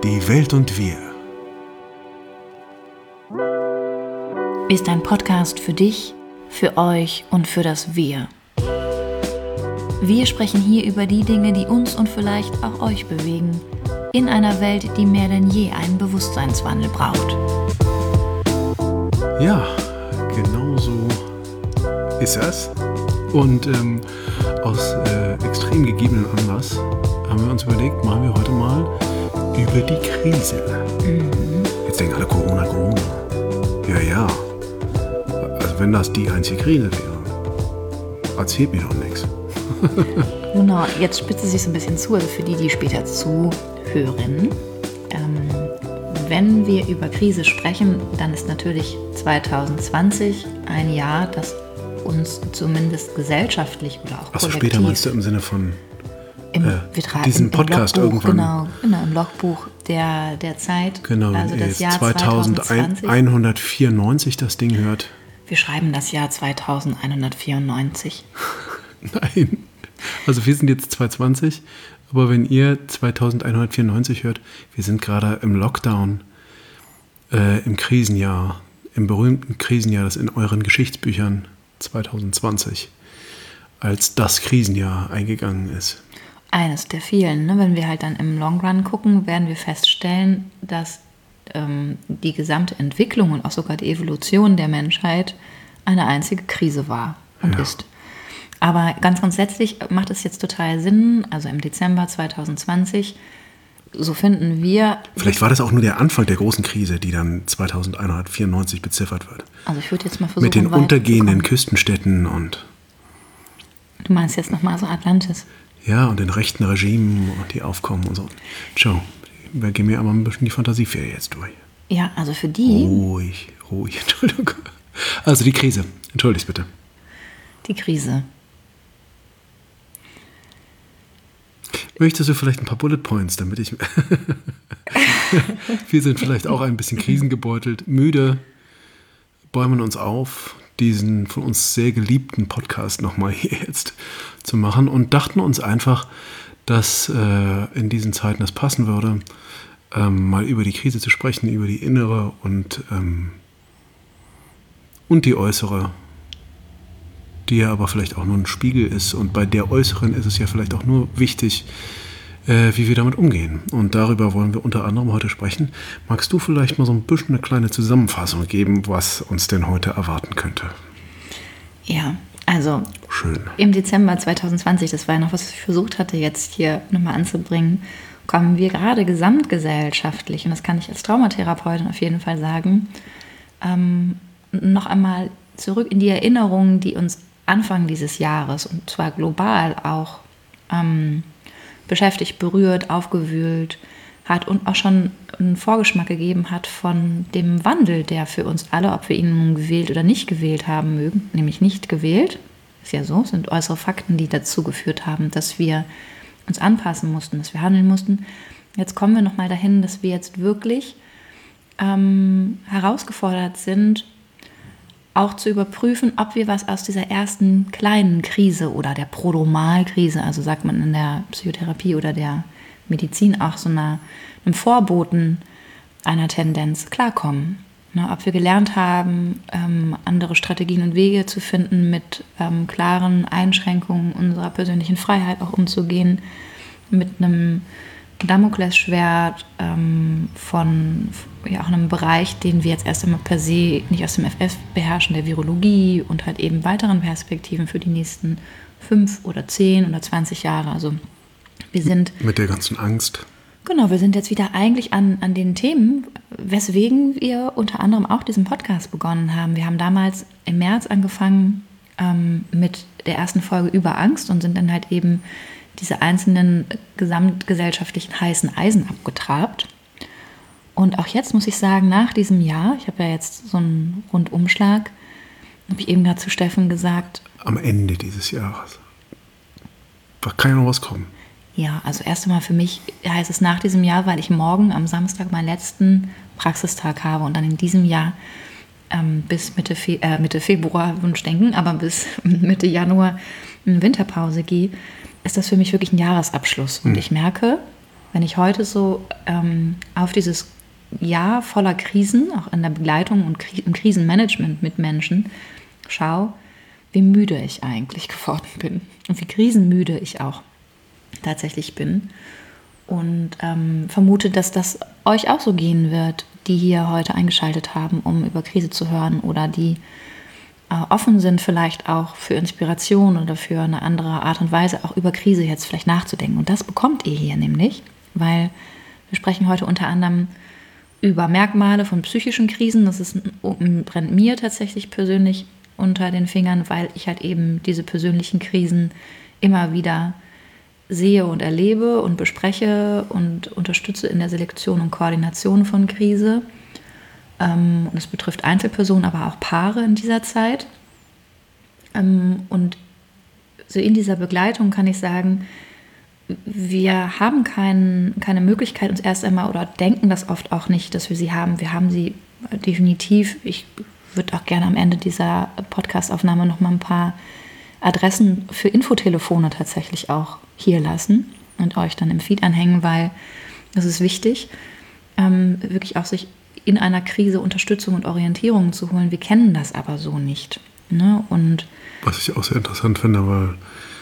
Die Welt und wir. Ist ein Podcast für dich, für euch und für das Wir. Wir sprechen hier über die Dinge, die uns und vielleicht auch euch bewegen, in einer Welt, die mehr denn je einen Bewusstseinswandel braucht. Ja, genau so ist es. Und aus extrem gegebenen Anlass haben wir uns überlegt, machen wir heute mal über die Krise. Jetzt denken alle Corona. Ja. Also wenn das die einzige Krise wäre, erzählt mir doch nichts. Genau, jetzt spitzt es sich so ein bisschen zu, also für die, die später zuhören. Wenn wir über Krise sprechen, dann ist natürlich 2020 ein Jahr, das uns zumindest gesellschaftlich oder auch kollektiv... Später meinst du im Sinne von diesem Podcast Logbuch, irgendwann? Genau, im Logbuch der Zeit. Genau, also wenn ihr das jetzt Jahr 2194 das Ding hört. Wir schreiben das Jahr 2194. Nein, also wir sind jetzt 2020, aber wenn ihr 2194 hört, wir sind gerade im Lockdown, im Krisenjahr, im berühmten Krisenjahr, das in euren Geschichtsbüchern 2020 als das Krisenjahr eingegangen ist. Eines der vielen. Ne? Wenn wir halt dann im Long Run gucken, werden wir feststellen, dass die gesamte Entwicklung und auch sogar die Evolution der Menschheit eine einzige Krise war und ist. Aber ganz grundsätzlich macht es jetzt total Sinn, also im Dezember 2020, so finden wir... Vielleicht war das auch nur der Anfang der großen Krise, die dann 2194 beziffert wird. Also ich würde jetzt mal versuchen, mit den untergehenden Küstenstädten und... Du meinst jetzt nochmal so Atlantis? Ja, und den rechten Regimen und die aufkommen und so. Schau, wir gehen mir aber ein bisschen die Fantasieferie jetzt durch. Ja, also für die... Ruhig, Entschuldigung. Also die Krise, entschuldigt bitte. Die Krise. Möchtest du vielleicht ein paar Bullet Points, damit ich... Wir sind vielleicht auch ein bisschen krisengebeutelt, müde, bäumen uns auf, diesen von uns sehr geliebten Podcast nochmal hier jetzt zu machen und dachten uns einfach, dass in diesen Zeiten es passen würde, mal über die Krise zu sprechen, über die innere und die äußere, die ja aber vielleicht auch nur ein Spiegel ist. Und bei der äußeren ist es ja vielleicht auch nur wichtig, wie wir damit umgehen. Und darüber wollen wir unter anderem heute sprechen. Magst du vielleicht mal so ein bisschen eine kleine Zusammenfassung geben, was uns denn heute erwarten könnte? Ja, also schön. Im Dezember 2020, das war ja noch, was ich versucht hatte, jetzt hier nochmal anzubringen, kommen wir gerade gesamtgesellschaftlich, und das kann ich als Traumatherapeutin auf jeden Fall sagen, noch einmal zurück in die Erinnerungen, die uns Anfang dieses Jahres, und zwar global auch, beschäftigt, berührt, aufgewühlt hat und auch schon einen Vorgeschmack gegeben hat von dem Wandel, der für uns alle, ob wir ihn nun gewählt oder nicht gewählt haben mögen, nämlich nicht gewählt, ist ja so, sind äußere Fakten, die dazu geführt haben, dass wir uns anpassen mussten, dass wir handeln mussten. Jetzt kommen wir nochmal dahin, dass wir jetzt wirklich herausgefordert sind, auch zu überprüfen, ob wir was aus dieser ersten kleinen Krise oder der Prodromalkrise, also sagt man in der Psychotherapie oder der Medizin auch so einem Vorboten einer Tendenz klarkommen. Ne, ob wir gelernt haben, andere Strategien und Wege zu finden, mit klaren Einschränkungen unserer persönlichen Freiheit auch umzugehen, mit einem Damoklesschwert von auch einem Bereich, den wir jetzt erst einmal per se nicht aus dem FF beherrschen, der Virologie, und halt eben weiteren Perspektiven für die nächsten 5 oder 10 oder 20 Jahre. Also wir sind... Mit der ganzen Angst. Genau, wir sind jetzt wieder eigentlich an den Themen, weswegen wir unter anderem auch diesen Podcast begonnen haben. Wir haben damals im März angefangen mit der ersten Folge über Angst und sind dann halt eben diese einzelnen gesamtgesellschaftlichen heißen Eisen abgetrabt. Und auch jetzt muss ich sagen, nach diesem Jahr, ich habe ja jetzt so einen Rundumschlag, habe ich eben gerade zu Steffen gesagt. Am Ende dieses Jahres. Da kann ja noch was kommen. Ja, also erst einmal für mich heißt es nach diesem Jahr, weil ich morgen am Samstag meinen letzten Praxistag habe und dann in diesem Jahr bis Mitte Februar, Wunschdenken, aber bis Mitte Januar in Winterpause gehe, ist das für mich wirklich ein Jahresabschluss. Und ich merke, wenn ich heute so auf dieses Jahr voller Krisen, auch in der Begleitung und im Krisenmanagement mit Menschen, schaue, wie müde ich eigentlich geworden bin und wie krisenmüde ich auch tatsächlich bin. Und vermute, dass das euch auch so gehen wird, die hier heute eingeschaltet haben, um über Krise zu hören oder die offen sind vielleicht auch für Inspiration oder für eine andere Art und Weise auch über Krise jetzt vielleicht nachzudenken. Und das bekommt ihr hier nämlich, weil wir sprechen heute unter anderem über Merkmale von psychischen Krisen. Das brennt mir tatsächlich persönlich unter den Fingern, weil ich halt eben diese persönlichen Krisen immer wieder sehe und erlebe und bespreche und unterstütze in der Selektion und Koordination von Krise. Und es betrifft Einzelpersonen, aber auch Paare in dieser Zeit. Und so in dieser Begleitung kann ich sagen, wir haben keine Möglichkeit, uns erst einmal, oder denken das oft auch nicht, dass wir sie haben. Wir haben sie definitiv. Ich würde auch gerne am Ende dieser Podcast-Aufnahme noch mal ein paar Adressen für Infotelefone tatsächlich auch hier lassen und euch dann im Feed anhängen, weil das ist wichtig, wirklich auch sich in einer Krise Unterstützung und Orientierung zu holen. Wir kennen das aber so nicht. Ne? Und was ich auch sehr interessant finde, weil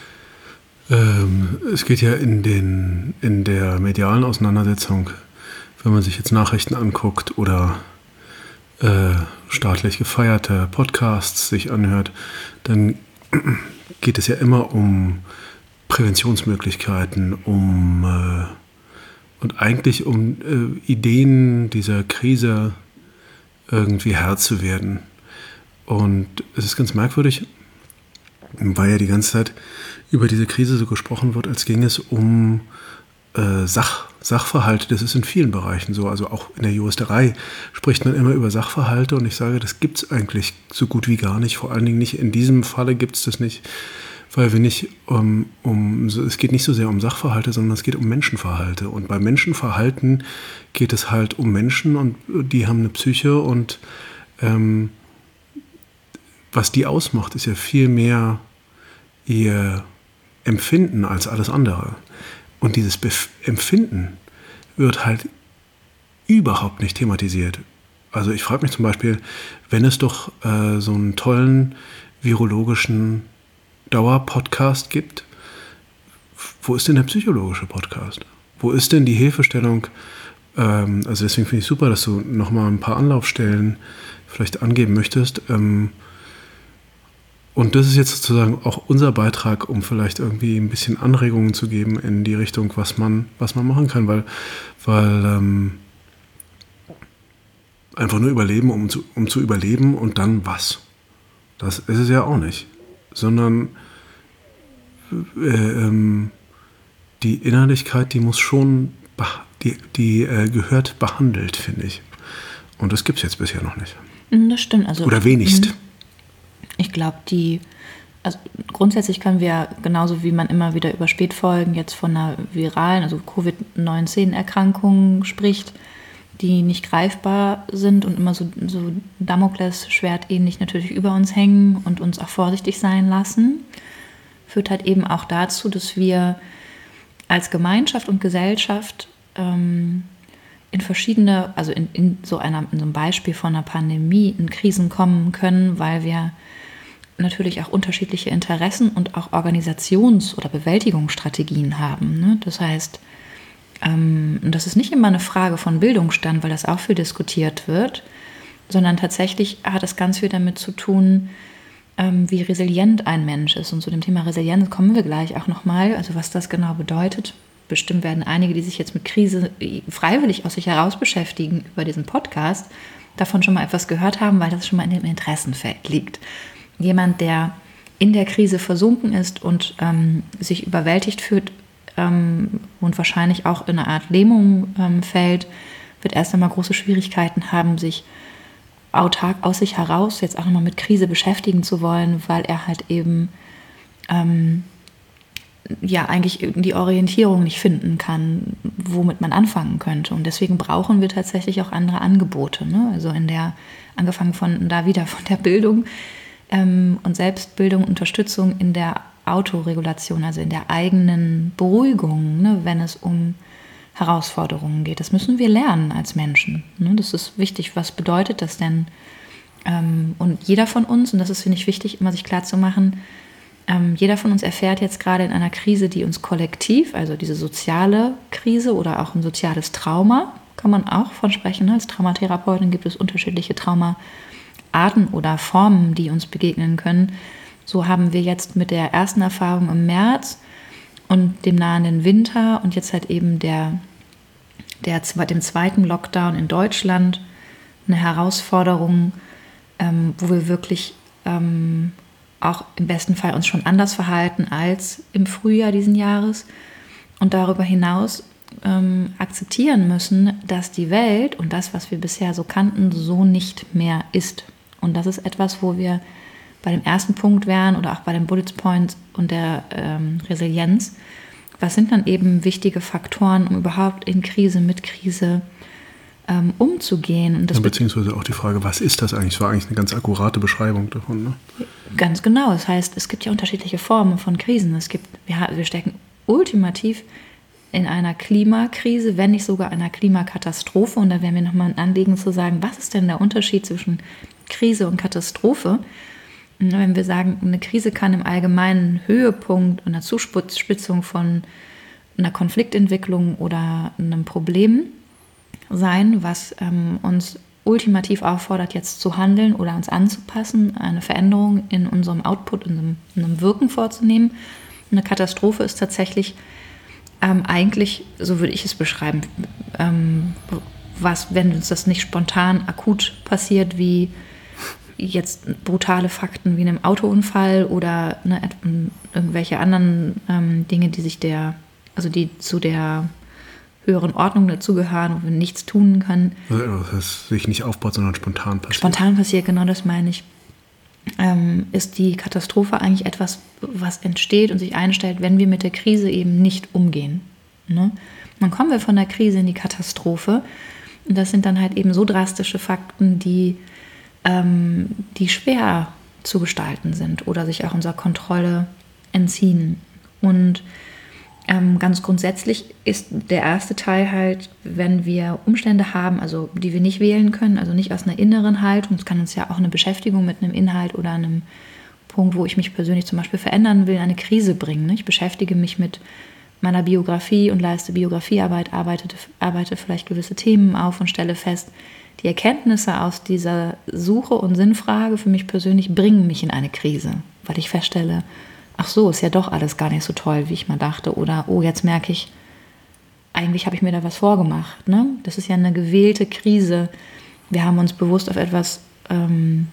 es geht ja in der medialen Auseinandersetzung, wenn man sich jetzt Nachrichten anguckt oder staatlich gefeierte Podcasts sich anhört, dann geht es ja immer um Präventionsmöglichkeiten, und eigentlich um Ideen dieser Krise irgendwie Herr zu werden. Und es ist ganz merkwürdig, weil ja die ganze Zeit über diese Krise so gesprochen wird, als ging es um Sachverhalte. Das ist in vielen Bereichen so. Also auch in der Juristerei spricht man immer über Sachverhalte, und ich sage, das gibt es eigentlich so gut wie gar nicht. Vor allen Dingen nicht in diesem Falle gibt es das nicht, weil wir nicht es geht nicht so sehr um Sachverhalte, sondern es geht um Menschenverhalte. Und bei Menschenverhalten geht es halt um Menschen, und die haben eine Psyche, und was die ausmacht, ist ja viel mehr ihr Empfinden als alles andere. Und dieses Empfinden wird halt überhaupt nicht thematisiert. Also ich frage mich zum Beispiel, wenn es doch so einen tollen virologischen Dauerpodcast gibt, wo ist denn der psychologische Podcast? Wo ist denn die Hilfestellung? Also deswegen finde ich super, dass du nochmal ein paar Anlaufstellen vielleicht angeben möchtest. Und das ist jetzt sozusagen auch unser Beitrag, um vielleicht irgendwie ein bisschen Anregungen zu geben in die Richtung, was man machen kann, weil einfach nur überleben, um zu überleben und dann was? Das ist es ja auch nicht. Sondern die Innerlichkeit, die muss schon, die gehört behandelt, finde ich. Und das gibt es jetzt bisher noch nicht. Das stimmt. Also, oder wenigst. Ich glaube, also grundsätzlich können wir, genauso wie man immer wieder über Spätfolgen jetzt von einer viralen, also Covid-19-Erkrankung spricht, die nicht greifbar sind und immer so Damoklesschwert ähnlich natürlich über uns hängen und uns auch vorsichtig sein lassen, führt halt eben auch dazu, dass wir als Gemeinschaft und Gesellschaft in verschiedene, also in so einem Beispiel von einer Pandemie in Krisen kommen können, weil wir natürlich auch unterschiedliche Interessen und auch Organisations- oder Bewältigungsstrategien haben. Ne? Das heißt, das ist nicht immer eine Frage von Bildungsstand, weil das auch viel diskutiert wird, sondern tatsächlich hat es ganz viel damit zu tun, wie resilient ein Mensch ist. Und zu dem Thema Resilienz kommen wir gleich auch nochmal, also was das genau bedeutet. Bestimmt werden einige, die sich jetzt mit Krise freiwillig aus sich heraus beschäftigen über diesen Podcast, davon schon mal etwas gehört haben, weil das schon mal in dem Interessenfeld liegt. Jemand, der in der Krise versunken ist und sich überwältigt fühlt und wahrscheinlich auch in eine Art Lähmung fällt, wird erst einmal große Schwierigkeiten haben, sich autark aus sich heraus jetzt auch nochmal mit Krise beschäftigen zu wollen, weil er halt eben eigentlich die Orientierung nicht finden kann, womit man anfangen könnte. Und deswegen brauchen wir tatsächlich auch andere Angebote. Ne? Also angefangen von der Bildung und Selbstbildung, Unterstützung in der Autoregulation, also in der eigenen Beruhigung, ne? Wenn es um Herausforderungen geht. Das müssen wir lernen als Menschen. Ne? Das ist wichtig. Was bedeutet das denn? Und jeder von uns, und das ist, finde ich, wichtig, immer sich klar zu machen, jeder von uns erfährt jetzt gerade in einer Krise, die uns kollektiv, also diese soziale Krise oder auch ein soziales Trauma, kann man auch von sprechen. Als Traumatherapeutin gibt es unterschiedliche Traumaarten oder Formen, die uns begegnen können. So haben wir jetzt mit der ersten Erfahrung im März und dem nahenden Winter und jetzt halt eben dem zweiten Lockdown in Deutschland eine Herausforderung, wo wir wirklich auch im besten Fall uns schon anders verhalten als im Frühjahr diesen Jahres und darüber hinaus akzeptieren müssen, dass die Welt und das, was wir bisher so kannten, so nicht mehr ist. Und das ist etwas, wo wir bei dem ersten Punkt wären oder auch bei den Bullet Points und der Resilienz. Was sind dann eben wichtige Faktoren, um überhaupt in Krise, mit Krise umzugehen? Und das beziehungsweise auch die Frage, was ist das eigentlich? Das war eigentlich eine ganz akkurate Beschreibung davon. Ne? Ganz genau. Das heißt, es gibt ja unterschiedliche Formen von Krisen. Wir stecken ultimativ in einer Klimakrise, wenn nicht sogar einer Klimakatastrophe. Und da wäre mir nochmal ein Anliegen zu sagen, was ist denn der Unterschied zwischen Krise und Katastrophe? Wenn wir sagen, eine Krise kann im Allgemeinen Höhepunkt und eine Zuspitzung von einer Konfliktentwicklung oder einem Problem sein, was uns ultimativ auffordert, jetzt zu handeln oder uns anzupassen, eine Veränderung in unserem Output, in einem Wirken vorzunehmen. Eine Katastrophe ist tatsächlich eigentlich, so würde ich es beschreiben, was, wenn uns das nicht spontan akut passiert, wie jetzt brutale Fakten wie einem Autounfall oder irgendwelche anderen Dinge, die zu der höheren Ordnung dazugehören, wo wir nichts tun können. Also, das sich nicht aufbaut, sondern spontan passiert. Spontan passiert, genau das meine ich. Ist die Katastrophe eigentlich etwas, was entsteht und sich einstellt, wenn wir mit der Krise eben nicht umgehen. Ne? Dann kommen wir von der Krise in die Katastrophe. Und das sind dann halt eben so drastische Fakten, die schwer zu gestalten sind oder sich auch unserer Kontrolle entziehen. Und ganz grundsätzlich ist der erste Teil halt, wenn wir Umstände haben, also die wir nicht wählen können, also nicht aus einer inneren Haltung, es kann uns ja auch eine Beschäftigung mit einem Inhalt oder einem Punkt, wo ich mich persönlich zum Beispiel verändern will, eine Krise bringen. Ne? Ich beschäftige mich mit meiner Biografie und leiste Biografiearbeit, arbeite vielleicht gewisse Themen auf und stelle fest, die Erkenntnisse aus dieser Suche und Sinnfrage für mich persönlich bringen mich in eine Krise, weil ich feststelle, ach so, ist ja doch alles gar nicht so toll, wie ich mal dachte. Oder, oh, jetzt merke ich, eigentlich habe ich mir da was vorgemacht. Ne? Das ist ja eine gewählte Krise. Wir haben uns bewusst auf wir haben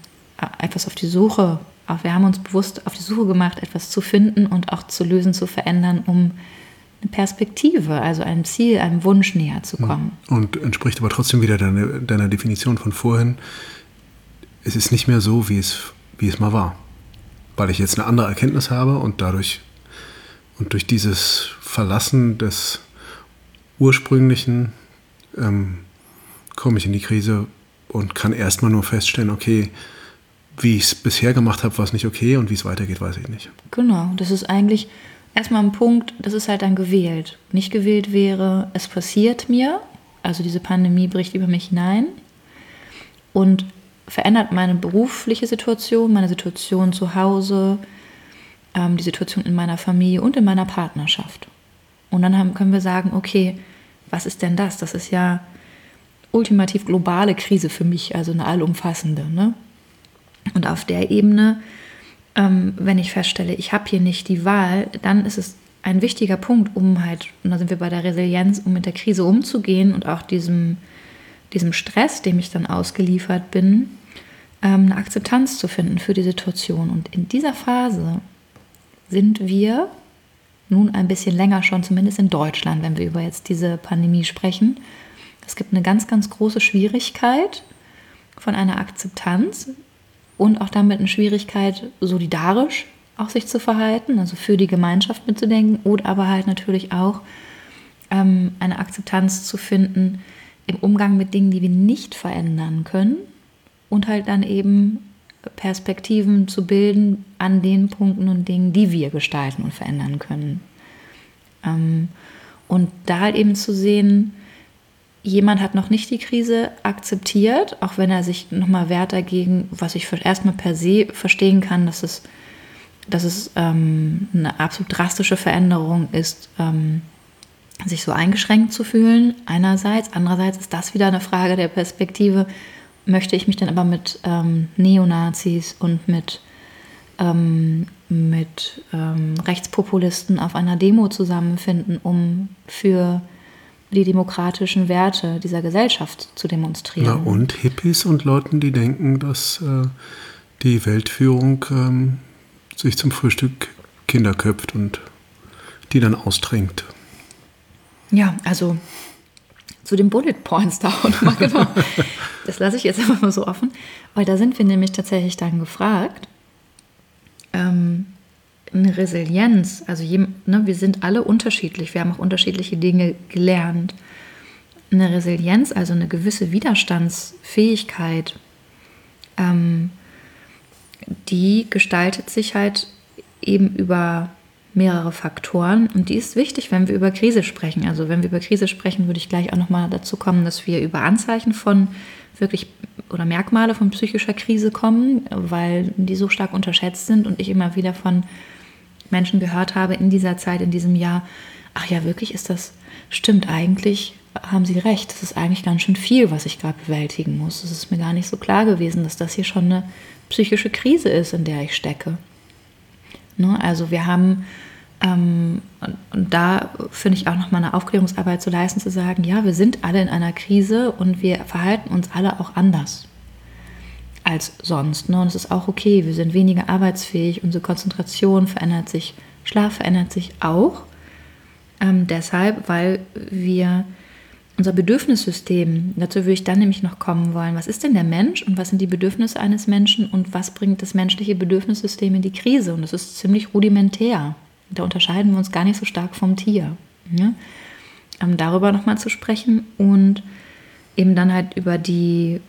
uns bewusst auf die Suche gemacht, etwas zu finden und auch zu lösen, zu verändern, um eine Perspektive, also einem Ziel, einem Wunsch näher zu kommen. Und entspricht aber trotzdem wieder deiner Definition von vorhin. Es ist nicht mehr so, wie es mal war. Weil ich jetzt eine andere Erkenntnis habe und durch dieses Verlassen des Ursprünglichen komme ich in die Krise und kann erstmal nur feststellen, okay, wie ich es bisher gemacht habe, war es nicht okay und wie es weitergeht, weiß ich nicht. Genau, das ist eigentlich erstmal ein Punkt, das ist halt dann gewählt. Nicht gewählt wäre, es passiert mir, also diese Pandemie bricht über mich hinein und verändert meine berufliche Situation, meine Situation zu Hause, die Situation in meiner Familie und in meiner Partnerschaft. Und dann können wir sagen, okay, was ist denn das? Das ist ja ultimativ globale Krise für mich, also eine allumfassende. Ne? Und auf der Ebene, wenn ich feststelle, ich habe hier nicht die Wahl, dann ist es ein wichtiger Punkt, um halt, und da sind wir bei der Resilienz, um mit der Krise umzugehen und auch diesem Stress, dem ich dann ausgeliefert bin, eine Akzeptanz zu finden für die Situation. Und in dieser Phase sind wir nun ein bisschen länger schon, zumindest in Deutschland, wenn wir über jetzt diese Pandemie sprechen. Es gibt eine ganz, ganz große Schwierigkeit von einer Akzeptanz und auch damit eine Schwierigkeit, solidarisch auch sich zu verhalten, also für die Gemeinschaft mitzudenken, oder aber halt natürlich auch eine Akzeptanz zu finden im Umgang mit Dingen, die wir nicht verändern können, und halt dann eben Perspektiven zu bilden an den Punkten und Dingen, die wir gestalten und verändern können. Und da halt eben zu sehen, jemand hat noch nicht die Krise akzeptiert, auch wenn er sich nochmal wehrt dagegen, was ich erstmal per se verstehen kann, dass es eine absolut drastische Veränderung ist, sich so eingeschränkt zu fühlen, einerseits. Andererseits ist das wieder eine Frage der Perspektive. Möchte ich mich dann aber mit Neonazis und mit Rechtspopulisten auf einer Demo zusammenfinden, um für die demokratischen Werte dieser Gesellschaft zu demonstrieren? Ja, und Hippies und Leuten, die denken, dass die Weltführung sich zum Frühstück Kinder köpft und die dann austrinkt. Ja, also zu den Bullet Points da und mal genau. Das lasse ich jetzt einfach mal so offen, weil da sind wir nämlich tatsächlich dann gefragt. Eine Resilienz, also wir sind alle unterschiedlich, wir haben auch unterschiedliche Dinge gelernt. Eine Resilienz, also eine gewisse Widerstandsfähigkeit, die gestaltet sich halt eben über mehrere Faktoren und die ist wichtig, wenn wir über Krise sprechen. Also wenn wir über Krise sprechen, würde ich gleich auch nochmal dazu kommen, dass wir über Anzeichen von wirklich oder Merkmale von psychischer Krise kommen, weil die so stark unterschätzt sind und ich immer wieder von Menschen gehört habe in dieser Zeit, in diesem Jahr, ach ja, wirklich stimmt eigentlich, haben Sie recht, das ist eigentlich ganz schön viel, was ich gerade bewältigen muss. Es ist mir gar nicht so klar gewesen, dass das hier schon eine psychische Krise ist, in der ich stecke. Ne? Also wir haben, und da finde ich auch nochmal eine Aufklärungsarbeit zu leisten, zu sagen, ja, wir sind alle in einer Krise und wir verhalten uns alle auch anders als sonst. Ne? Und es ist auch okay, wir sind weniger arbeitsfähig, unsere Konzentration verändert sich, Schlaf verändert sich auch. Deshalb, weil wir unser Bedürfnissystem, dazu würde ich dann nämlich noch kommen wollen, was ist denn der Mensch und was sind die Bedürfnisse eines Menschen und was bringt das menschliche Bedürfnissystem in die Krise? Und das ist ziemlich rudimentär. Da unterscheiden wir uns gar nicht so stark vom Tier. Ja? Darüber nochmal zu sprechen und eben dann halt über diese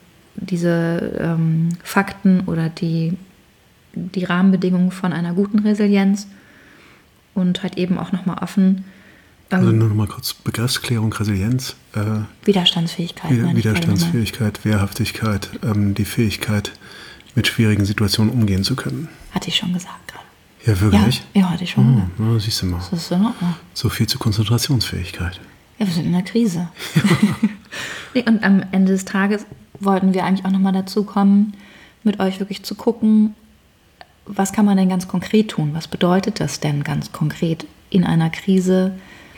Fakten oder die Rahmenbedingungen von einer guten Resilienz und halt eben auch nochmal offen. Also nur noch mal kurz Begriffsklärung, Resilienz. Widerstandsfähigkeit. Widerstandsfähigkeit, Wehrhaftigkeit, die Fähigkeit, mit schwierigen Situationen umgehen zu können. Hatte ich schon gesagt gerade. Ja, wirklich? Ja, hatte ich schon gesagt. Na, siehst du mal. Das ist in Ordnung. So viel zur Konzentrationsfähigkeit. Ja, wir sind in einer Krise. Nee, und am Ende des Tages wollten wir eigentlich auch nochmal dazu kommen, mit euch wirklich zu gucken, was kann man denn ganz konkret tun? Was bedeutet das denn ganz konkret in einer Krise,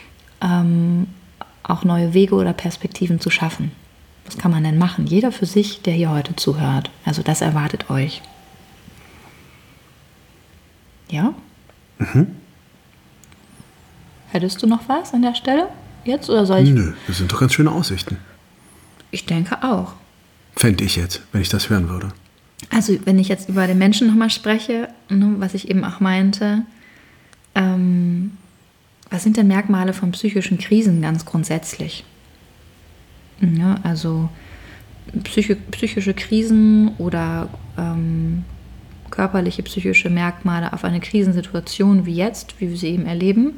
auch neue Wege oder Perspektiven zu schaffen? Was kann man denn machen? Jeder für sich, der hier heute zuhört. Also das erwartet euch. Ja? Mhm. Hättest du noch was an der Stelle jetzt oder soll ich? Nö, das sind doch ganz schöne Aussichten. Ich denke auch. Fände ich jetzt, wenn ich das hören würde. Also wenn ich jetzt über den Menschen nochmal spreche, ne, was ich eben auch meinte, was sind denn Merkmale von psychischen Krisen ganz grundsätzlich? Ja, also psychische Krisen oder körperliche, psychische Merkmale auf eine Krisensituation wie jetzt, wie wir sie eben erleben,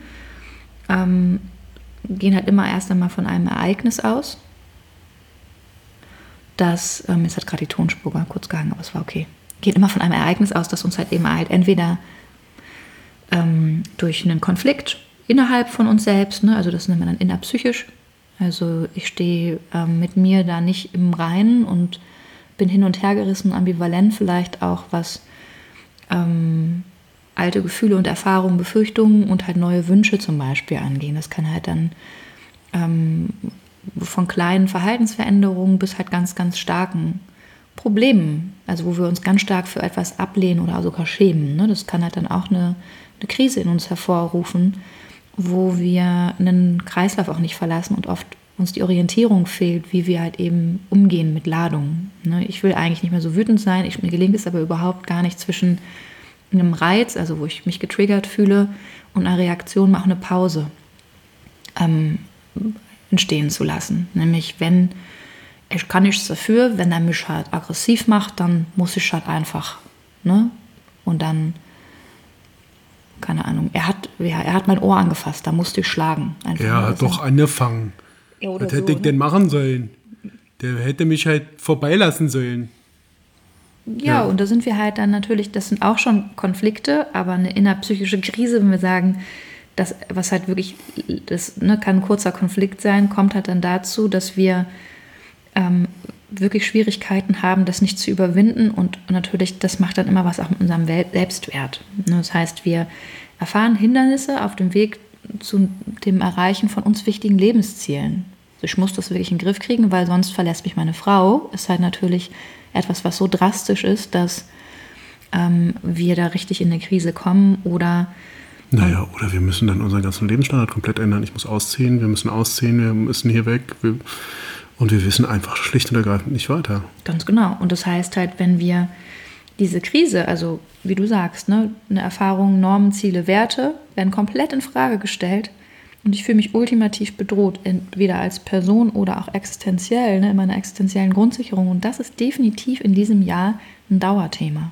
gehen halt immer erst einmal von einem Ereignis aus. Das, jetzt hat gerade die Tonspur kurz gehangen, aber es war okay. Geht immer von einem Ereignis aus, das uns halt eben halt entweder durch einen Konflikt innerhalb von uns selbst, ne, also das nennen wir dann innerpsychisch. Also ich stehe mit mir da nicht im Reinen und bin hin und her gerissen, ambivalent vielleicht auch, was alte Gefühle und Erfahrungen, Befürchtungen und halt neue Wünsche zum Beispiel angehen. Das kann halt dann von kleinen Verhaltensveränderungen bis halt ganz, ganz starken Problemen, also wo wir uns ganz stark für etwas ablehnen oder sogar schämen. Ne? Das kann halt dann auch eine Krise in uns hervorrufen, wo wir einen Kreislauf auch nicht verlassen und oft uns die Orientierung fehlt, wie wir halt eben umgehen mit Ladungen. Ne? Ich will eigentlich nicht mehr so wütend sein, mir gelingt es aber überhaupt gar nicht zwischen einem Reiz, also wo ich mich getriggert fühle, und einer Reaktion mal auch eine Pause entstehen zu lassen. Nämlich, wenn ich kann nichts dafür, wenn er mich halt aggressiv macht, dann muss ich halt einfach, ne? Und dann, keine Ahnung, er hat er hat mein Ohr angefasst, da musste ich schlagen. Einfach Er hat doch angefangen. Ja, oder Was hätte ich so, denn machen sollen? Der hätte mich halt vorbeilassen sollen. Ja, und da sind wir halt dann natürlich, das sind auch schon Konflikte, aber eine innerpsychische Krise, wenn wir sagen, das, was halt wirklich, das kann ein kurzer Konflikt sein, kommt halt dann dazu, dass wir wirklich Schwierigkeiten haben, das nicht zu überwinden, und natürlich, das macht dann immer was auch mit unserem Selbstwert. Das heißt, wir erfahren Hindernisse auf dem Weg zu dem Erreichen von uns wichtigen Lebenszielen. Ich muss das wirklich in den Griff kriegen, weil sonst verlässt mich meine Frau. Ist halt natürlich etwas, was so drastisch ist, dass wir da richtig in eine Krise kommen oder... Naja, oder wir müssen dann unseren ganzen Lebensstandard komplett ändern. Ich muss ausziehen, wir müssen hier weg. Und wir wissen einfach schlicht und ergreifend nicht weiter. Ganz genau. Und das heißt halt, wenn wir diese Krise, also wie du sagst, eine Erfahrung, Normen, Ziele, Werte, werden komplett in Frage gestellt. Und ich fühle mich ultimativ bedroht, entweder als Person oder auch existenziell, in meiner existenziellen Grundsicherung. Und das ist definitiv in diesem Jahr ein Dauerthema.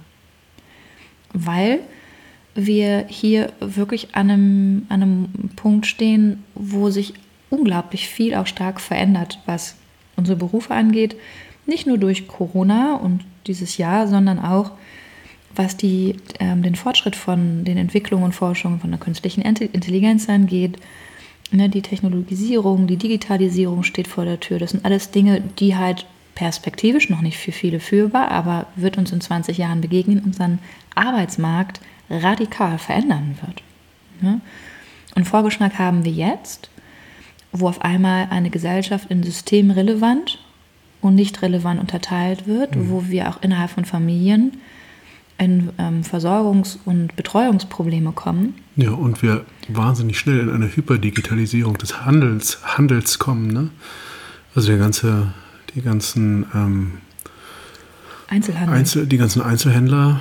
Weil wir hier wirklich an einem Punkt stehen, wo sich unglaublich viel auch stark verändert, was unsere Berufe angeht. Nicht nur durch Corona und dieses Jahr, sondern auch was den Fortschritt von den Entwicklungen und Forschungen von der künstlichen Intelligenz angeht. Die Technologisierung, die Digitalisierung steht vor der Tür. Das sind alles Dinge, die halt perspektivisch noch nicht für viele fühlbar, aber wird uns in 20 Jahren begegnen, unseren Arbeitsmarkt radikal verändern wird. Und Vorgeschmack haben wir jetzt, wo auf einmal eine Gesellschaft in systemrelevant und nicht relevant unterteilt wird, wo wir auch innerhalb von Familien in Versorgungs- und Betreuungsprobleme kommen. Ja, und wir wahnsinnig schnell in eine Hyperdigitalisierung des Handels kommen. Ne? Also die ganzen Einzelhandel. Die ganzen Einzelhändler,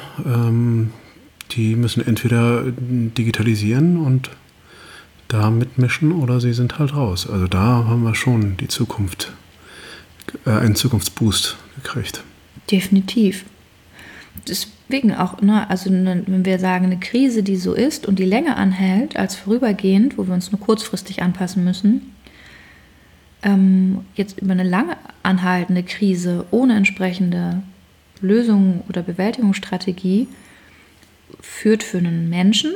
die müssen entweder digitalisieren und da mitmischen oder sie sind halt raus. Also da haben wir schon einen Zukunftsboost gekriegt. Definitiv. Deswegen auch, also wenn wir sagen, eine Krise, die so ist und die länger anhält als vorübergehend, wo wir uns nur kurzfristig anpassen müssen, jetzt über eine lange anhaltende Krise ohne entsprechende Lösung oder Bewältigungsstrategie führt für einen Menschen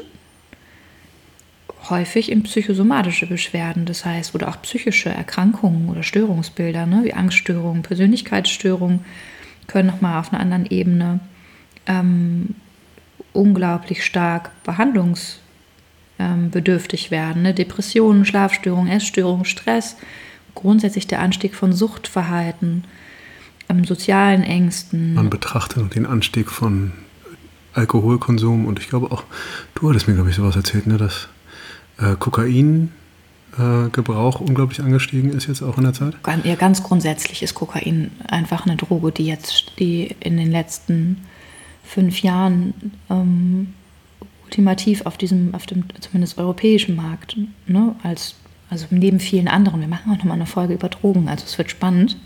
häufig in psychosomatische Beschwerden, das heißt, oder auch psychische Erkrankungen oder Störungsbilder, wie Angststörungen, Persönlichkeitsstörungen, können nochmal auf einer anderen Ebene unglaublich stark behandlungsbedürftig werden. Depressionen, Schlafstörungen, Essstörungen, Stress, grundsätzlich der Anstieg von Suchtverhalten, sozialen Ängsten. Man betrachtet den Anstieg von Alkoholkonsum und ich glaube auch, du hattest mir, glaube ich, sowas erzählt, dass Kokaingebrauch unglaublich angestiegen ist jetzt auch in der Zeit? Ja, ganz grundsätzlich ist Kokain einfach eine Droge, die in den letzten 5 Jahren ultimativ auf dem zumindest europäischen Markt, also neben vielen anderen. Wir machen auch nochmal eine Folge über Drogen, also es wird spannend.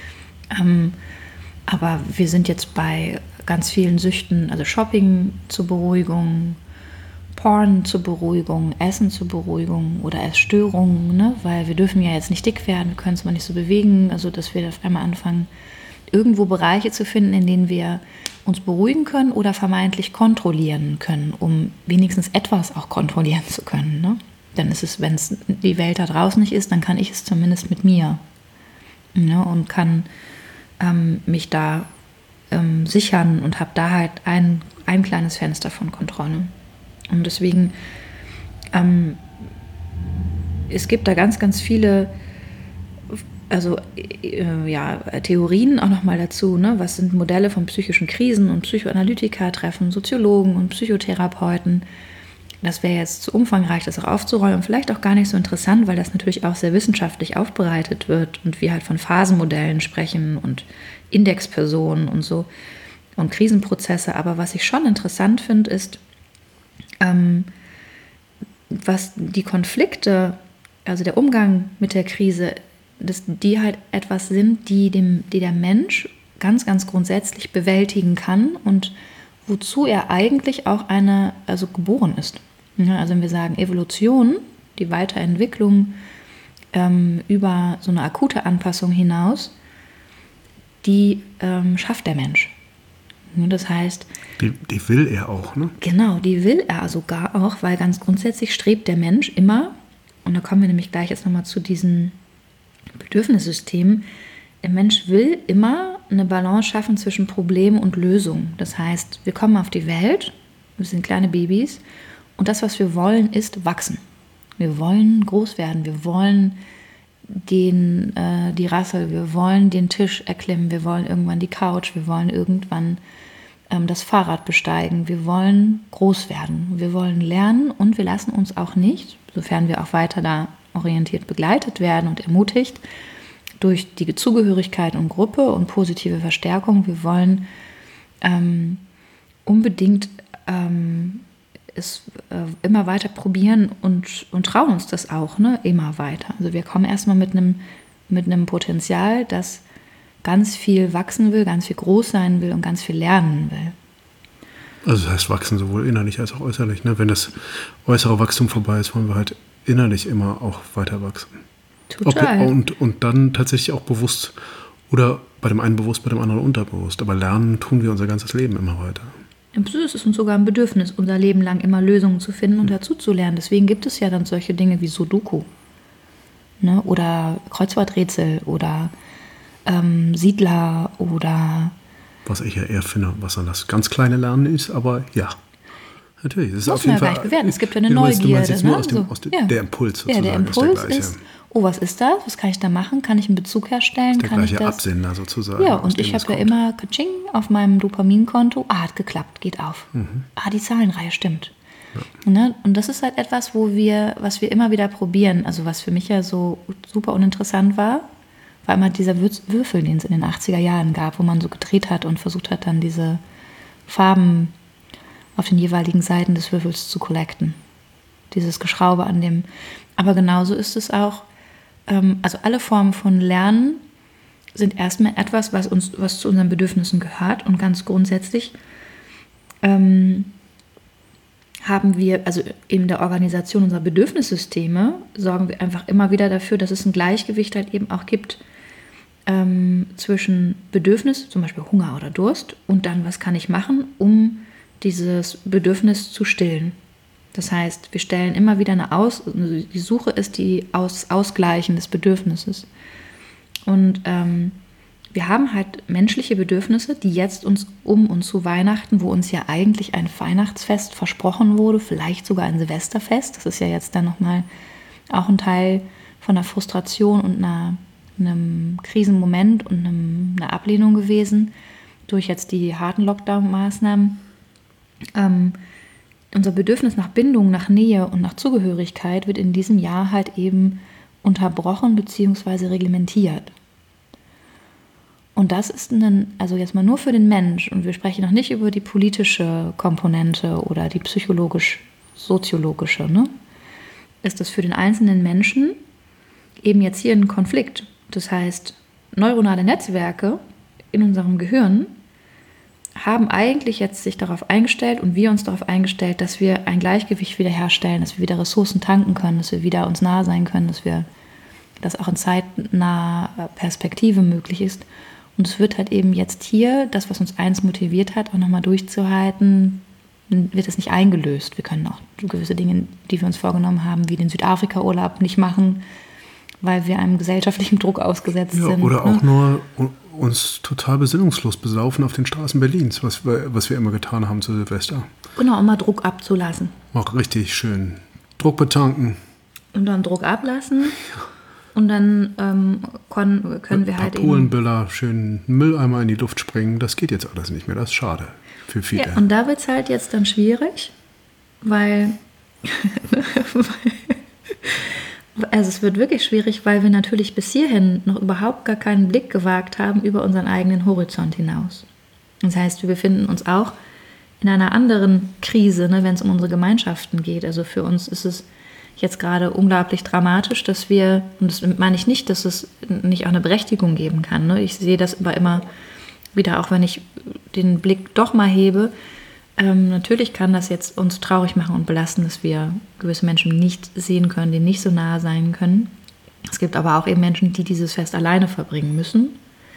Aber wir sind jetzt bei ganz vielen Süchten, also Shopping zur Beruhigung, Porn zur Beruhigung, Essen zur Beruhigung oder Essstörungen, weil wir dürfen ja jetzt nicht dick werden, wir können uns mal nicht so bewegen, also dass wir auf einmal anfangen, irgendwo Bereiche zu finden, in denen wir uns beruhigen können oder vermeintlich kontrollieren können, um wenigstens etwas auch kontrollieren zu können. Dann ist es, wenn es die Welt da draußen nicht ist, dann kann ich es zumindest mit mir, und kann mich da sichern und habe da halt ein kleines Fenster von Kontrolle. Und deswegen, es gibt da ganz, ganz viele Theorien auch nochmal dazu, was sind Modelle von psychischen Krisen, und Psychoanalytiker treffen Soziologen und Psychotherapeuten. Das wäre jetzt zu umfangreich, das auch aufzurollen und vielleicht auch gar nicht so interessant, weil das natürlich auch sehr wissenschaftlich aufbereitet wird und wir halt von Phasenmodellen sprechen und Indexpersonen und so und Krisenprozesse. Aber was ich schon interessant finde, ist, was die Konflikte, also der Umgang mit der Krise, dass die halt etwas sind, die der Mensch ganz, ganz grundsätzlich bewältigen kann und wozu er eigentlich auch geboren ist. Ja, also wenn wir sagen Evolution, die Weiterentwicklung über so eine akute Anpassung hinaus, die schafft der Mensch. Das heißt... Die will er auch, ne? Genau, die will er sogar auch, weil ganz grundsätzlich strebt der Mensch immer, und da kommen wir nämlich gleich jetzt nochmal zu diesen Bedürfnissystemen, der Mensch will immer eine Balance schaffen zwischen Problem und Lösung. Das heißt, wir kommen auf die Welt, wir sind kleine Babys, und das, was wir wollen, ist wachsen. Wir wollen groß werden, wir wollen die Rassel, wir wollen den Tisch erklimmen, wir wollen irgendwann die Couch, wir wollen irgendwann das Fahrrad besteigen, wir wollen groß werden, wir wollen lernen und wir lassen uns auch nicht, sofern wir auch weiter da orientiert begleitet werden und ermutigt, durch die Zugehörigkeit und Gruppe und positive Verstärkung, wir wollen unbedingt es immer weiter probieren und trauen uns das auch, ne? Immer weiter. Also wir kommen erstmal mit einem Potenzial, das ganz viel wachsen will, ganz viel groß sein will und ganz viel lernen will. Also das heißt wachsen sowohl innerlich als auch äußerlich. Ne? Wenn das äußere Wachstum vorbei ist, wollen wir halt innerlich immer auch weiter wachsen. Total. Und dann tatsächlich auch bewusst oder bei dem einen bewusst, bei dem anderen unterbewusst. Aber lernen tun wir unser ganzes Leben immer weiter. Es ist uns sogar ein Bedürfnis, unser Leben lang immer Lösungen zu finden und dazu zu lernen. Deswegen gibt es ja dann solche Dinge wie Sudoku, ne? Oder Kreuzworträtsel oder Siedler oder... Was ich ja eher finde, was dann das ganz kleine Lernen ist, aber ja, natürlich. Das ist muss auf jeden man ja Fall, gar nicht bewerten. Es gibt ja eine du Neugierde. meinst jetzt nur Ne? der Impuls sozusagen. Ja, der Impuls ist ist, oh, was ist das? Was kann ich da machen? Kann ich einen Bezug herstellen? Der kann ich gleiche das? Absender sozusagen. Ja, und ich habe ja immer Kaching auf meinem Dopaminkonto. Hat geklappt, geht auf. Die Zahlenreihe stimmt. Ja. Ne? Und das ist halt etwas, was wir immer wieder probieren. Also was für mich ja so super uninteressant war immer dieser Würfel, den es in den 80er Jahren gab, wo man so gedreht hat und versucht hat, dann diese Farben auf den jeweiligen Seiten des Würfels zu collecten. Dieses Geschraube an dem. Aber genauso ist es auch, also alle Formen von Lernen sind erstmal etwas, was zu unseren Bedürfnissen gehört. Und ganz grundsätzlich haben wir, also in der Organisation unserer Bedürfnissysteme, sorgen wir einfach immer wieder dafür, dass es ein Gleichgewicht halt eben auch gibt zwischen Bedürfnis, zum Beispiel Hunger oder Durst, und dann, was kann ich machen, um dieses Bedürfnis zu stillen. Das heißt, wir stellen immer wieder die Suche ist die Ausgleichen des Bedürfnisses. Und wir haben halt menschliche Bedürfnisse, die jetzt uns um und zu Weihnachten, wo uns ja eigentlich ein Weihnachtsfest versprochen wurde, vielleicht sogar ein Silvesterfest, das ist ja jetzt dann nochmal auch ein Teil von einer Frustration und einem Krisenmoment und einer Ablehnung gewesen, durch jetzt die harten Lockdown-Maßnahmen. Unser Bedürfnis nach Bindung, nach Nähe und nach Zugehörigkeit wird in diesem Jahr halt eben unterbrochen bzw. reglementiert. Und das ist also jetzt mal nur für den Mensch, und wir sprechen noch nicht über die politische Komponente oder die psychologisch-soziologische, ne? Ist das für den einzelnen Menschen eben jetzt hier ein Konflikt. Das heißt, neuronale Netzwerke in unserem Gehirn haben eigentlich jetzt sich darauf eingestellt und wir uns darauf eingestellt, dass wir ein Gleichgewicht wiederherstellen, dass wir wieder Ressourcen tanken können, dass wir wieder uns nahe sein können, dass das auch in zeitnaher Perspektive möglich ist. Und es wird halt eben jetzt hier, das, was uns einst motiviert hat, auch nochmal durchzuhalten, wird es nicht eingelöst. Wir können auch gewisse Dinge, die wir uns vorgenommen haben, wie den Südafrika-Urlaub nicht machen, weil wir einem gesellschaftlichen Druck ausgesetzt sind. Oder auch nur uns total besinnungslos besaufen auf den Straßen Berlins, was wir immer getan haben zu Silvester. Genau, um mal Druck abzulassen. Auch richtig schön Druck betanken. Und dann Druck ablassen. Und dann können wir halt eben... Polenböller, schön Mülleimer in die Luft springen. Das geht jetzt alles nicht mehr, das ist schade für viele. Ja, und da wird es halt jetzt dann schwierig, weil... Also es wird wirklich schwierig, weil wir natürlich bis hierhin noch überhaupt gar keinen Blick gewagt haben über unseren eigenen Horizont hinaus. Das heißt, wir befinden uns auch in einer anderen Krise, ne, wenn es um unsere Gemeinschaften geht. Also für uns ist es jetzt gerade unglaublich dramatisch, dass wir, und das meine ich nicht, dass es nicht auch eine Berechtigung geben kann. Ne? Ich sehe das aber immer wieder, auch wenn ich den Blick doch mal hebe, Natürlich kann das jetzt uns traurig machen und belasten, dass wir gewisse Menschen nicht sehen können, denen nicht so nahe sein können. Es gibt aber auch eben Menschen, die dieses Fest alleine verbringen müssen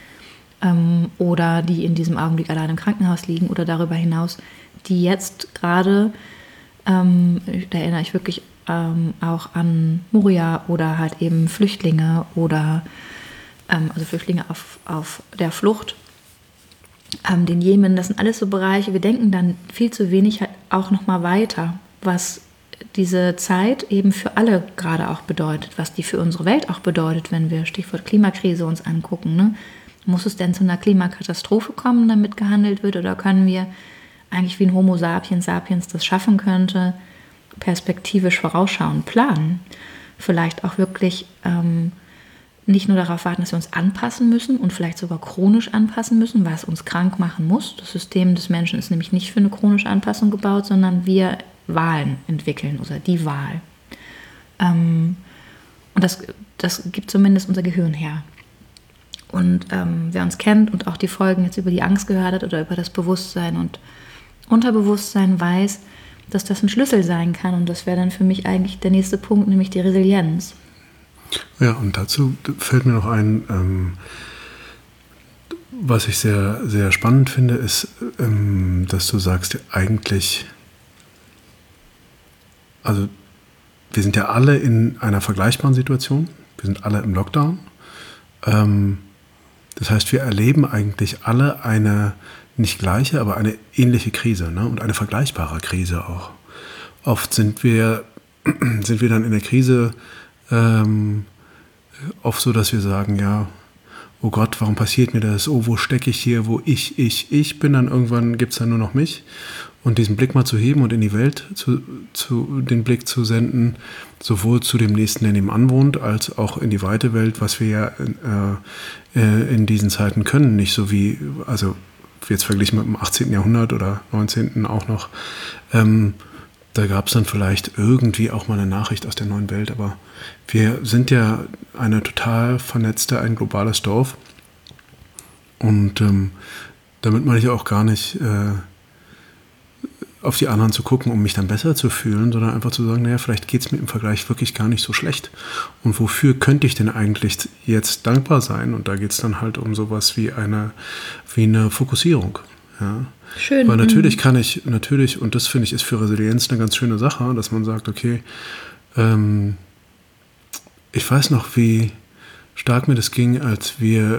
oder die in diesem Augenblick allein im Krankenhaus liegen oder darüber hinaus, die jetzt gerade, da erinnere ich wirklich auch an Moria oder halt eben Flüchtlinge oder also Flüchtlinge auf der Flucht, den Jemen, das sind alles so Bereiche, wir denken dann viel zu wenig halt auch nochmal weiter, was diese Zeit eben für alle gerade auch bedeutet, was die für unsere Welt auch bedeutet, wenn wir Stichwort Klimakrise uns angucken. Ne? Muss es denn zu einer Klimakatastrophe kommen, damit gehandelt wird, oder können wir eigentlich wie ein Homo sapiens das schaffen könnte, perspektivisch vorausschauend planen, vielleicht auch wirklich nicht nur darauf warten, dass wir uns anpassen müssen und vielleicht sogar chronisch anpassen müssen, was uns krank machen muss. Das System des Menschen ist nämlich nicht für eine chronische Anpassung gebaut, sondern wir Wahlen entwickeln oder die Wahl. Und das gibt zumindest unser Gehirn her. Und wer uns kennt und auch die Folgen jetzt über die Angst gehört hat oder über das Bewusstsein und Unterbewusstsein weiß, dass das ein Schlüssel sein kann. Und das wäre dann für mich eigentlich der nächste Punkt, nämlich die Resilienz. Ja, und dazu fällt mir noch ein, was ich sehr, sehr spannend finde, ist, dass du sagst, eigentlich, also wir sind ja alle in einer vergleichbaren Situation, wir sind alle im Lockdown. Das heißt, wir erleben eigentlich alle eine nicht gleiche, aber eine ähnliche Krise, ne? Und eine vergleichbare Krise auch. Oft sind wir dann in der Krise oft so, dass wir sagen, ja, oh Gott, warum passiert mir das? Oh, wo stecke ich hier? Wo ich bin, dann irgendwann gibt es dann nur noch mich. Und diesen Blick mal zu heben und in die Welt den Blick zu senden, sowohl zu dem Nächsten, der nebenan wohnt, als auch in die weite Welt, was wir ja in diesen Zeiten können. Nicht so wie, also jetzt verglichen mit dem 18. Jahrhundert oder 19. auch noch, da gab es dann vielleicht irgendwie auch mal eine Nachricht aus der neuen Welt, aber wir sind ja eine total vernetzte, ein globales Dorf. Und damit meine ich auch gar nicht auf die anderen zu gucken, um mich dann besser zu fühlen, sondern einfach zu sagen, naja, vielleicht geht es mir im Vergleich wirklich gar nicht so schlecht. Und wofür könnte ich denn eigentlich jetzt dankbar sein? Und da geht es dann halt um sowas wie eine Fokussierung. Ja. Schön. Weil natürlich kann ich, und das finde ich ist für Resilienz eine ganz schöne Sache, dass man sagt, okay, ich weiß noch, wie stark mir das ging, als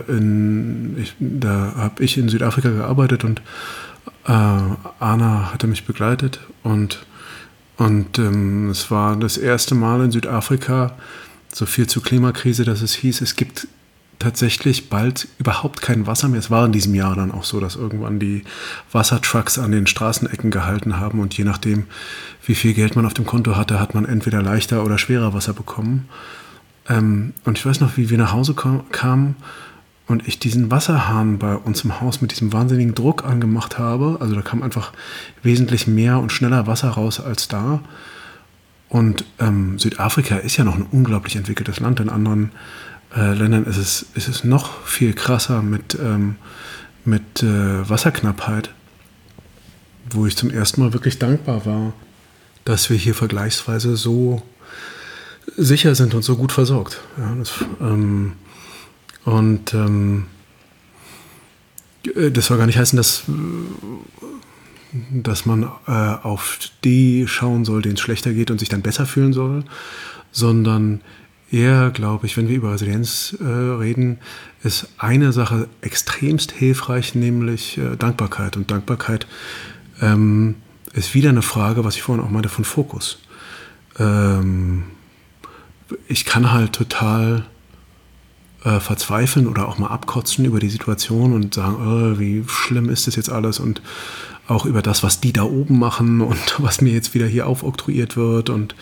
da habe ich in Südafrika gearbeitet und Anna hatte mich begleitet und es war das erste Mal in Südafrika so viel zur Klimakrise, dass es hieß, es gibt tatsächlich bald überhaupt kein Wasser mehr. Es war in diesem Jahr dann auch so, dass irgendwann die Wassertrucks an den Straßenecken gehalten haben und je nachdem, wie viel Geld man auf dem Konto hatte, hat man entweder leichter oder schwerer Wasser bekommen. Und ich weiß noch, wie wir nach Hause kamen und ich diesen Wasserhahn bei uns im Haus mit diesem wahnsinnigen Druck angemacht habe. Also da kam einfach wesentlich mehr und schneller Wasser raus als da. Und Südafrika ist ja noch ein unglaublich entwickeltes Land. In anderen Ländern ist es noch viel krasser mit Wasserknappheit, wo ich zum ersten Mal wirklich dankbar war, dass wir hier vergleichsweise so sicher sind und so gut versorgt. Ja, das soll gar nicht heißen, dass man auf die schauen soll, denen es schlechter geht und sich dann besser fühlen soll, sondern eher, glaube ich, wenn wir über Resilienz reden, ist eine Sache extremst hilfreich, nämlich Dankbarkeit. Und Dankbarkeit ist wieder eine Frage, was ich vorhin auch meinte, von Fokus. Ich kann halt total verzweifeln oder auch mal abkotzen über die Situation und sagen, wie schlimm ist das jetzt alles und auch über das, was die da oben machen und was mir jetzt wieder hier aufoktroyiert wird und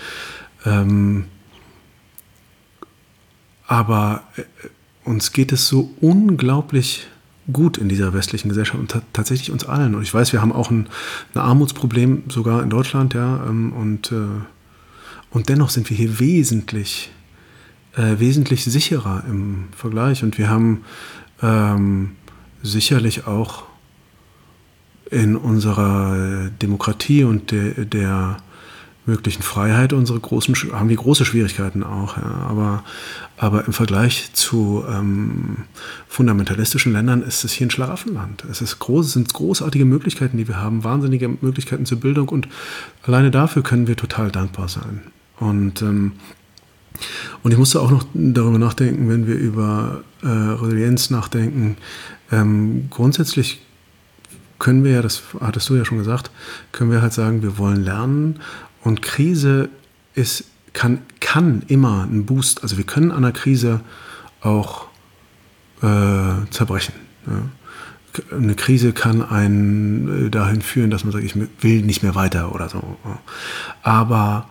aber uns geht es so unglaublich gut in dieser westlichen Gesellschaft und tatsächlich uns allen. Und ich weiß, wir haben auch ein Armutsproblem sogar in Deutschland, ja, und dennoch sind wir hier wesentlich sicherer im Vergleich. Und wir haben sicherlich auch in unserer Demokratie und der möglichen Freiheit haben wir große Schwierigkeiten auch. Ja. Aber im Vergleich zu fundamentalistischen Ländern ist es hier ein Schlaraffenland. Es sind großartige Möglichkeiten, die wir haben, wahnsinnige Möglichkeiten zur Bildung, und alleine dafür können wir total dankbar sein. Und ich musste auch noch darüber nachdenken, wenn wir über Resilienz nachdenken. Grundsätzlich können wir ja, das hattest du ja schon gesagt, können wir halt sagen, wir wollen lernen, und Krise kann immer ein Boost, also wir können an einer Krise auch zerbrechen. Ja. Eine Krise kann einen dahin führen, dass man sagt, ich will nicht mehr weiter oder so. Aber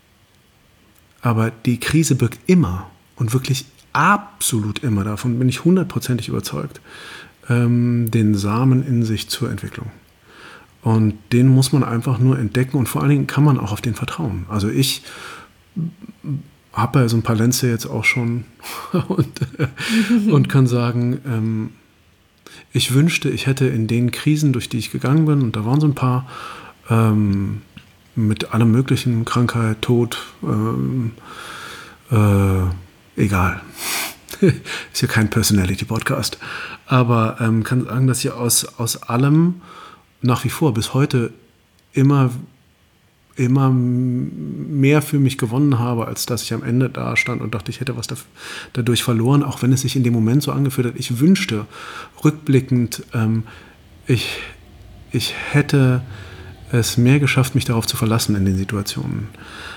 die Krise birgt immer, und wirklich absolut immer, davon bin ich 100%ig überzeugt, den Samen in sich zur Entwicklung. Und den muss man einfach nur entdecken, und vor allen Dingen kann man auch auf den vertrauen. Also ich habe ja so ein paar Lenze jetzt auch schon und kann sagen, ich wünschte, ich hätte in den Krisen, durch die ich gegangen bin, und da waren so ein paar, mit allem möglichen, Krankheit, Tod, egal. Ist ja kein Personality-Podcast. Aber kann sagen, dass ich aus allem nach wie vor bis heute immer mehr für mich gewonnen habe, als dass ich am Ende da stand und dachte, ich hätte was dadurch verloren, auch wenn es sich in dem Moment so angefühlt hat. Ich wünschte, rückblickend, ich hätte es mehr geschafft, mich darauf zu verlassen in den Situationen.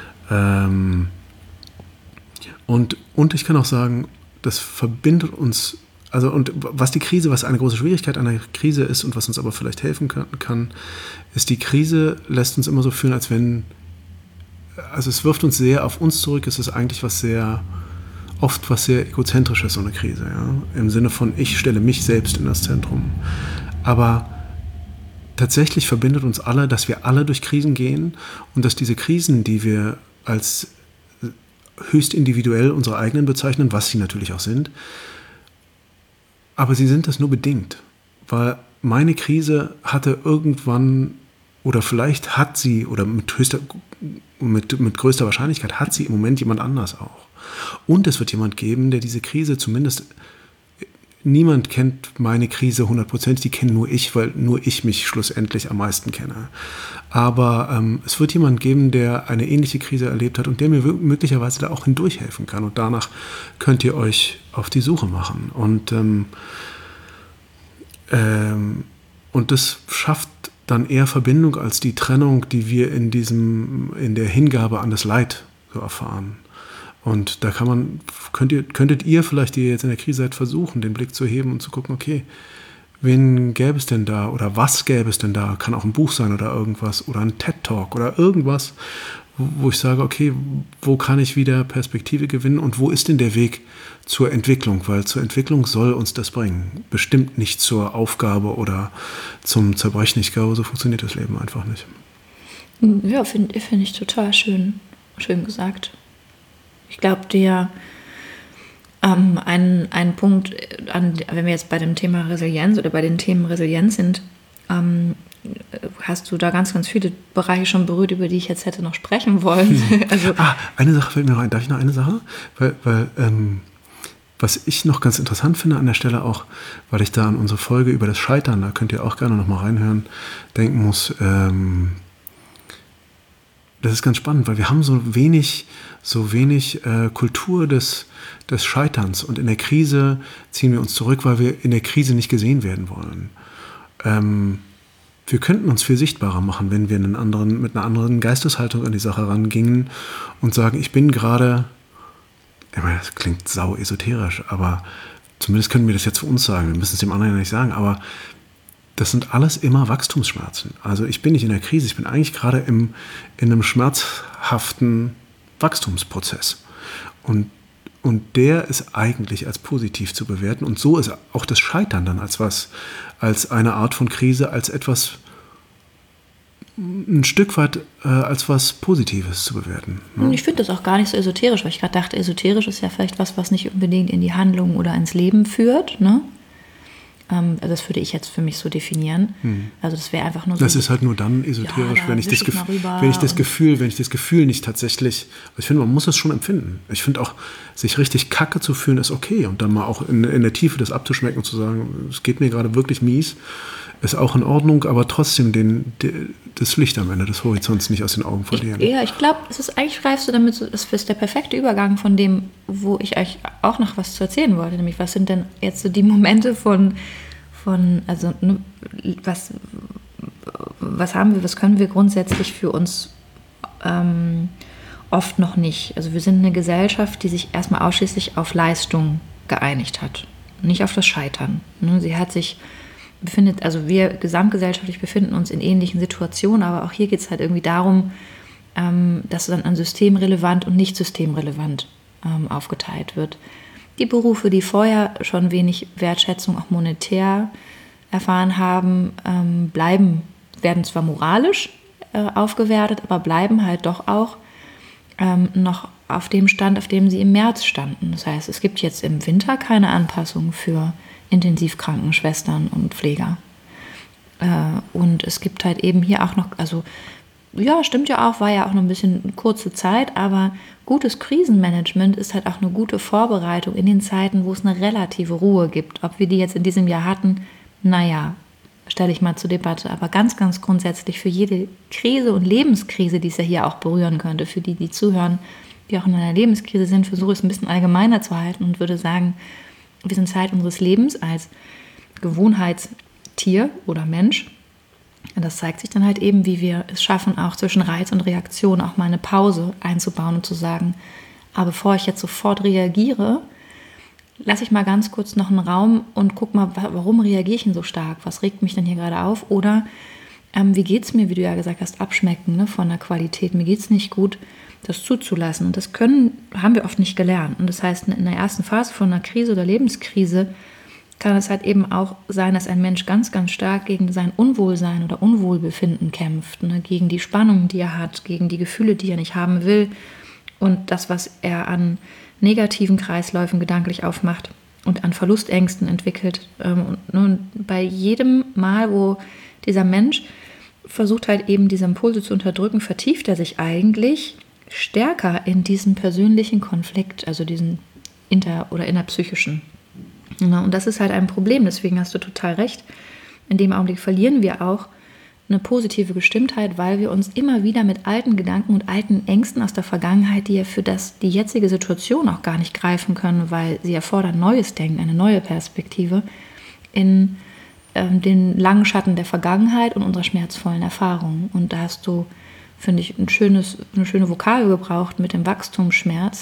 Und ich kann auch sagen, das verbindet uns, also, und was eine große Schwierigkeit einer Krise ist und was uns aber vielleicht helfen kann, ist, die Krise lässt uns immer so fühlen, als wenn, also es wirft uns sehr auf uns zurück, es ist eigentlich oft was sehr Egozentrisches, so eine Krise, ja? Im Sinne von, ich stelle mich selbst in das Zentrum. Aber tatsächlich verbindet uns alle, dass wir alle durch Krisen gehen, und dass diese Krisen, die wir als höchst individuell unsere eigenen bezeichnen, was sie natürlich auch sind, aber sie sind das nur bedingt, weil meine Krise hatte irgendwann, oder vielleicht hat sie, oder mit größter Wahrscheinlichkeit hat sie im Moment jemand anders auch. Und es wird jemand geben, der diese Krise zumindest, niemand kennt meine Krise 100%, die kenne nur ich, weil nur ich mich schlussendlich am meisten kenne. Aber es wird jemand geben, der eine ähnliche Krise erlebt hat und der mir möglicherweise da auch hindurch helfen kann. Und danach könnt ihr euch auf die Suche machen. Und das schafft dann eher Verbindung als die Trennung, die wir in der Hingabe an das Leid so erfahren. Und da könntet ihr vielleicht, die ihr jetzt in der Krise seid, versuchen, den Blick zu heben und zu gucken, okay, wen gäbe es denn da oder was gäbe es denn da? Kann auch ein Buch sein oder irgendwas oder ein TED-Talk oder irgendwas, wo ich sage, okay, wo kann ich wieder Perspektive gewinnen und wo ist denn der Weg zur Entwicklung? Weil zur Entwicklung soll uns das bringen. Bestimmt nicht zur Aufgabe oder zum Zerbrechen. Ich glaube, so funktioniert das Leben einfach nicht. Ja, find ich total schön gesagt. Ich glaube, ein Punkt, wenn wir jetzt bei dem Thema Resilienz oder bei den Themen Resilienz sind, hast du da ganz, ganz viele Bereiche schon berührt, über die ich jetzt hätte noch sprechen wollen. Also, eine Sache fällt mir noch ein. Darf ich noch eine Sache? Weil was ich noch ganz interessant finde an der Stelle auch, weil ich da an unsere Folge über das Scheitern, da könnt ihr auch gerne noch mal reinhören, denken muss, das ist ganz spannend, weil wir haben so wenig Kultur des Scheiterns, und in der Krise ziehen wir uns zurück, weil wir in der Krise nicht gesehen werden wollen. Wir könnten uns viel sichtbarer machen, wenn wir mit einer anderen Geisteshaltung an die Sache rangingen und sagen, ich bin gerade, ich meine, das klingt sau esoterisch, aber zumindest können wir das jetzt für uns sagen, wir müssen es dem anderen ja nicht sagen, aber das sind alles immer Wachstumsschmerzen. Also ich bin nicht in der Krise, ich bin eigentlich gerade in einem schmerzhaften Wachstumsprozess. Und der ist eigentlich als positiv zu bewerten. Und so ist auch das Scheitern dann als eine Art von Krise, als etwas, ein Stück weit als was Positives zu bewerten. Ne? Und ich finde das auch gar nicht so esoterisch, weil ich gerade dachte, esoterisch ist ja vielleicht was nicht unbedingt in die Handlung oder ins Leben führt, ne? Das würde ich jetzt für mich so definieren. Also das wäre einfach nur so. Das ist halt nur dann esoterisch, wenn ich das Gefühl nicht tatsächlich, ich finde, man muss es schon empfinden. Ich finde auch, sich richtig kacke zu fühlen, ist okay. Und dann mal auch in der Tiefe das abzuschmecken und zu sagen, es geht mir gerade wirklich mies, ist auch in Ordnung, aber trotzdem das Licht am Ende des Horizonts nicht aus den Augen verlieren. Ich glaube, es ist eigentlich greifst du damit, das ist der perfekte Übergang von dem, wo ich euch auch noch was zu erzählen wollte, nämlich was sind denn jetzt so die Momente also was haben wir, was können wir grundsätzlich für uns oft noch nicht. Also wir sind eine Gesellschaft, die sich erstmal ausschließlich auf Leistung geeinigt hat, nicht auf das Scheitern. Sie hat sich wir gesamtgesellschaftlich befinden uns in ähnlichen Situationen, aber auch hier geht es halt irgendwie darum, dass dann an systemrelevant und nicht systemrelevant aufgeteilt wird. Die Berufe, die vorher schon wenig Wertschätzung auch monetär erfahren haben, werden zwar moralisch aufgewertet, aber bleiben halt doch auch noch auf dem Stand, auf dem sie im März standen. Das heißt, es gibt jetzt im Winter keine Anpassung für Intensivkrankenschwestern und Pfleger. Und es gibt halt eben hier auch noch, also ja, stimmt ja auch, war ja auch noch ein bisschen kurze Zeit, aber gutes Krisenmanagement ist halt auch eine gute Vorbereitung in den Zeiten, wo es eine relative Ruhe gibt. Ob wir die jetzt in diesem Jahr hatten, naja, stelle ich mal zur Debatte, aber ganz, ganz grundsätzlich für jede Krise und Lebenskrise, die es ja hier auch berühren könnte, für die, die zuhören, die auch in einer Lebenskrise sind, versuche ich es ein bisschen allgemeiner zu halten und würde sagen, wir sind Zeit unseres Lebens als Gewohnheitstier oder Mensch. Und das zeigt sich dann halt eben, wie wir es schaffen, auch zwischen Reiz und Reaktion auch mal eine Pause einzubauen und zu sagen, aber bevor ich jetzt sofort reagiere, lasse ich mal ganz kurz noch einen Raum und guck mal, warum reagiere ich denn so stark? Was regt mich denn hier gerade auf? Oder wie geht es mir, wie du ja gesagt hast, abschmecken von der Qualität? Mir geht es nicht gut, das zuzulassen. Und das haben wir oft nicht gelernt. Und das heißt, in der ersten Phase von einer Krise oder Lebenskrise kann es halt eben auch sein, dass ein Mensch ganz, ganz stark gegen sein Unwohlsein oder Unwohlbefinden kämpft, gegen die Spannung, die er hat, gegen die Gefühle, die er nicht haben will und das, was er an negativen Kreisläufen gedanklich aufmacht und an Verlustängsten entwickelt. Und bei jedem Mal, wo dieser Mensch versucht halt eben diese Impulse zu unterdrücken, vertieft er sich eigentlich stärker in diesen persönlichen Konflikt, also diesen oder innerpsychischen. Und das ist halt ein Problem, deswegen hast du total recht. In dem Augenblick verlieren wir auch eine positive Gestimmtheit, weil wir uns immer wieder mit alten Gedanken und alten Ängsten aus der Vergangenheit, die ja für die jetzige Situation auch gar nicht greifen können, weil sie erfordern neues Denken, eine neue Perspektive, in den langen Schatten der Vergangenheit und unserer schmerzvollen Erfahrungen. Und da hast du, finde ich, eine schöne Vokabel gebraucht mit dem Wachstumsschmerz.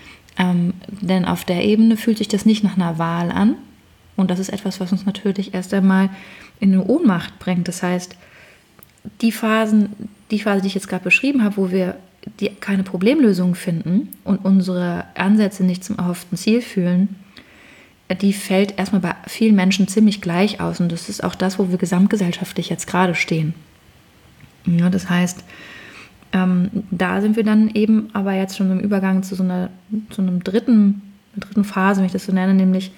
Denn auf der Ebene fühlt sich das nicht nach einer Wahl an. Und das ist etwas, was uns natürlich erst einmal in eine Ohnmacht bringt. Das heißt, die Phase, die ich jetzt gerade beschrieben habe, wo wir keine Problemlösung finden und unsere Ansätze nicht zum erhofften Ziel führen, die fällt erstmal bei vielen Menschen ziemlich gleich aus. Und das ist auch das, wo wir gesamtgesellschaftlich jetzt gerade stehen. Ja, das heißt, da sind wir dann eben aber jetzt schon im Übergang zu einer dritten Phase, wenn ich das so nenne, nämlich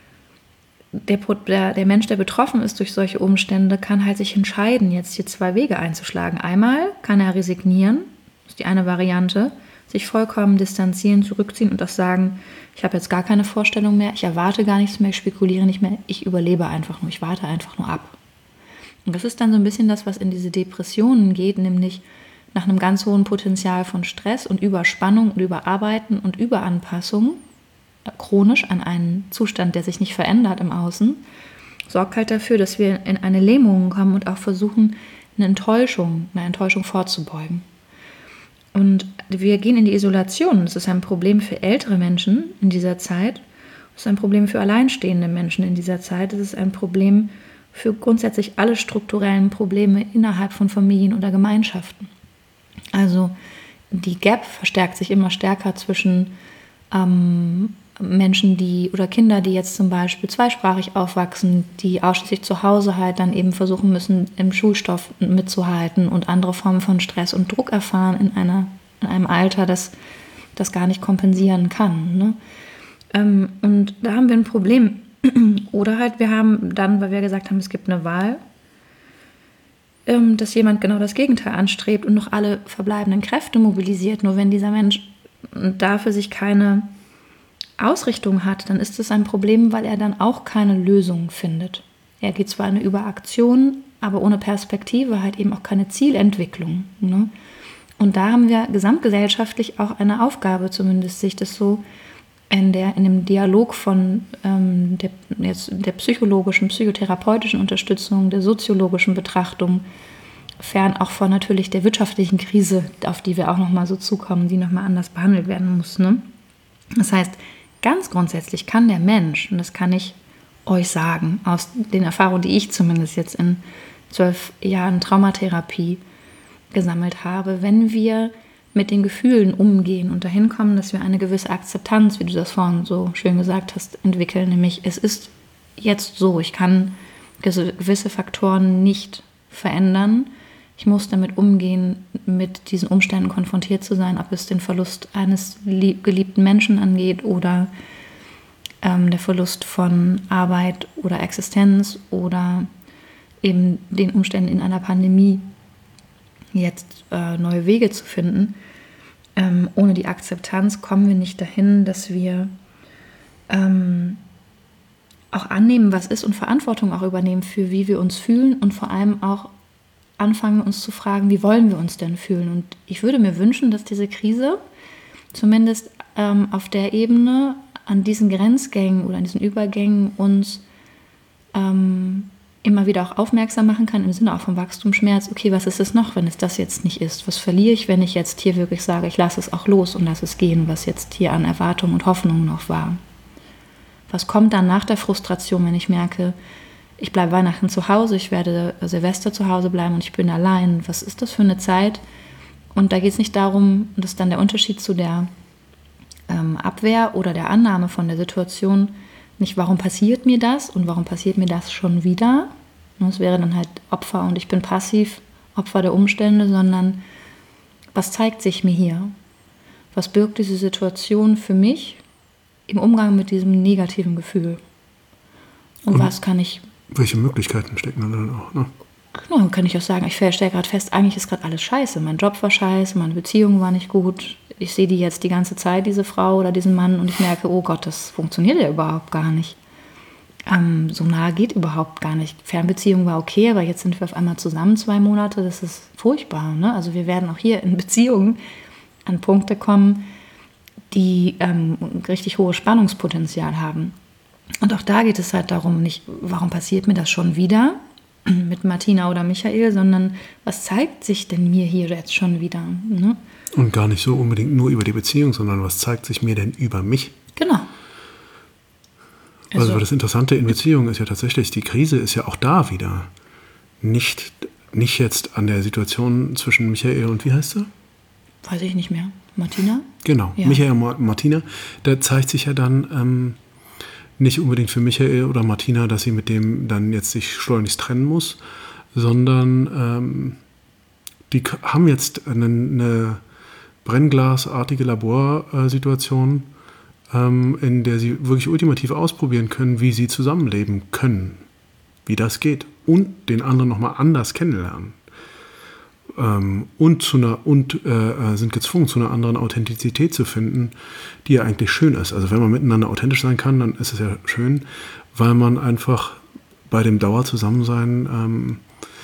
der Mensch, der betroffen ist durch solche Umstände, kann halt sich entscheiden, jetzt hier zwei Wege einzuschlagen. Einmal kann er resignieren, das ist die eine Variante, sich vollkommen distanzieren, zurückziehen und das sagen, ich habe jetzt gar keine Vorstellung mehr, ich erwarte gar nichts mehr, ich spekuliere nicht mehr, ich überlebe einfach nur, ich warte einfach nur ab. Und das ist dann so ein bisschen das, was in diese Depressionen geht, nämlich nach einem ganz hohen Potenzial von Stress und Überspannung und Überarbeiten und Überanpassung, chronisch an einen Zustand, der sich nicht verändert im Außen, sorgt halt dafür, dass wir in eine Lähmung kommen und auch versuchen, einer Enttäuschung vorzubeugen. Und wir gehen in die Isolation. Das ist ein Problem für ältere Menschen in dieser Zeit. Das ist ein Problem für alleinstehende Menschen in dieser Zeit. Das ist ein Problem für grundsätzlich alle strukturellen Probleme innerhalb von Familien oder Gemeinschaften. Also die Gap verstärkt sich immer stärker zwischen Menschen, oder Kinder, die jetzt zum Beispiel zweisprachig aufwachsen, die ausschließlich zu Hause halt dann eben versuchen müssen, im Schulstoff mitzuhalten und andere Formen von Stress und Druck erfahren in einem Alter, das gar nicht kompensieren kann. Ne? Und da haben wir ein Problem Oder halt, wir haben dann, weil wir gesagt haben, es gibt eine Wahl, dass jemand genau das Gegenteil anstrebt und noch alle verbleibenden Kräfte mobilisiert. Nur wenn dieser Mensch dafür sich keine Ausrichtung hat, dann ist es ein Problem, weil er dann auch keine Lösung findet. Er geht zwar in eine Überaktion, aber ohne Perspektive, halt eben auch keine Zielentwicklung. Ne? Und da haben wir gesamtgesellschaftlich auch eine Aufgabe, zumindest sehe ich das so, in dem Dialog von der psychologischen, psychotherapeutischen Unterstützung, der soziologischen Betrachtung, fern auch von natürlich der wirtschaftlichen Krise, auf die wir auch nochmal so zukommen, die nochmal anders behandelt werden muss. Ne? Das heißt, ganz grundsätzlich kann der Mensch, und das kann ich euch sagen, aus den Erfahrungen, die ich zumindest jetzt in 12 Jahren Traumatherapie gesammelt habe, wenn wir mit den Gefühlen umgehen und dahin kommen, dass wir eine gewisse Akzeptanz, wie du das vorhin so schön gesagt hast, entwickeln. Nämlich, es ist jetzt so, ich kann gewisse Faktoren nicht verändern. Ich muss damit umgehen, mit diesen Umständen konfrontiert zu sein, ob es den Verlust eines geliebten Menschen angeht oder der Verlust von Arbeit oder Existenz oder eben den Umständen in einer Pandemie, jetzt neue Wege zu finden. Ohne die Akzeptanz kommen wir nicht dahin, dass wir auch annehmen, was ist und Verantwortung auch übernehmen für wie wir uns fühlen und vor allem auch anfangen, uns zu fragen, wie wollen wir uns denn fühlen? Und ich würde mir wünschen, dass diese Krise zumindest auf der Ebene an diesen Grenzgängen oder an diesen Übergängen uns immer wieder auch aufmerksam machen kann, im Sinne auch vom Wachstumsschmerz, okay, was ist es noch, wenn es das jetzt nicht ist? Was verliere ich, wenn ich jetzt hier wirklich sage, ich lasse es auch los und lasse es gehen, was jetzt hier an Erwartungen und Hoffnungen noch war? Was kommt dann nach der Frustration, wenn ich merke, ich bleibe Weihnachten zu Hause, ich werde Silvester zu Hause bleiben und ich bin allein? Was ist das für eine Zeit? Und da geht es nicht darum, und das ist dann der Unterschied zu der Abwehr oder der Annahme von der Situation, nicht, warum passiert mir das und warum passiert mir das schon wieder? Das wäre dann halt Opfer und ich bin passiv Opfer der Umstände, sondern was zeigt sich mir hier? Was birgt diese Situation für mich im Umgang mit diesem negativen Gefühl? Und was kann ich... Welche Möglichkeiten stecken dann auch, ne? Genau, kann ich auch sagen, ich stelle gerade fest, eigentlich ist gerade alles scheiße. Mein Job war scheiße, meine Beziehung war nicht gut. Ich sehe die jetzt die ganze Zeit, diese Frau oder diesen Mann, und ich merke, oh Gott, das funktioniert ja überhaupt gar nicht. So nahe geht überhaupt gar nicht. Fernbeziehung war okay, aber jetzt sind wir auf einmal zusammen 2 Monate, das ist furchtbar. Ne? Also wir werden auch hier in Beziehungen an Punkte kommen, die richtig hohes Spannungspotenzial haben. Und auch da geht es halt darum, nicht, warum passiert mir das schon wieder mit Martina oder Michael, sondern was zeigt sich denn mir hier jetzt schon wieder? Ne? Und gar nicht so unbedingt nur über die Beziehung, sondern was zeigt sich mir denn über mich? Genau. Also das Interessante in Beziehungen ist ja tatsächlich, die Krise ist ja auch da wieder. Nicht jetzt an der Situation zwischen Michael und, wie heißt sie? Weiß ich nicht mehr. Martina? Genau, ja. Michael und Martina. Da zeigt sich ja dann nicht unbedingt für Michael oder Martina, dass sie mit dem dann jetzt sich schleunigst trennen muss, sondern die haben jetzt eine brennglasartige Laborsituation, in der sie wirklich ultimativ ausprobieren können, wie sie zusammenleben können, wie das geht und den anderen nochmal anders kennenlernen. Und sind gezwungen, zu einer anderen Authentizität zu finden, die ja eigentlich schön ist. Also wenn man miteinander authentisch sein kann, dann ist es ja schön, weil man einfach bei dem Dauerzusammensein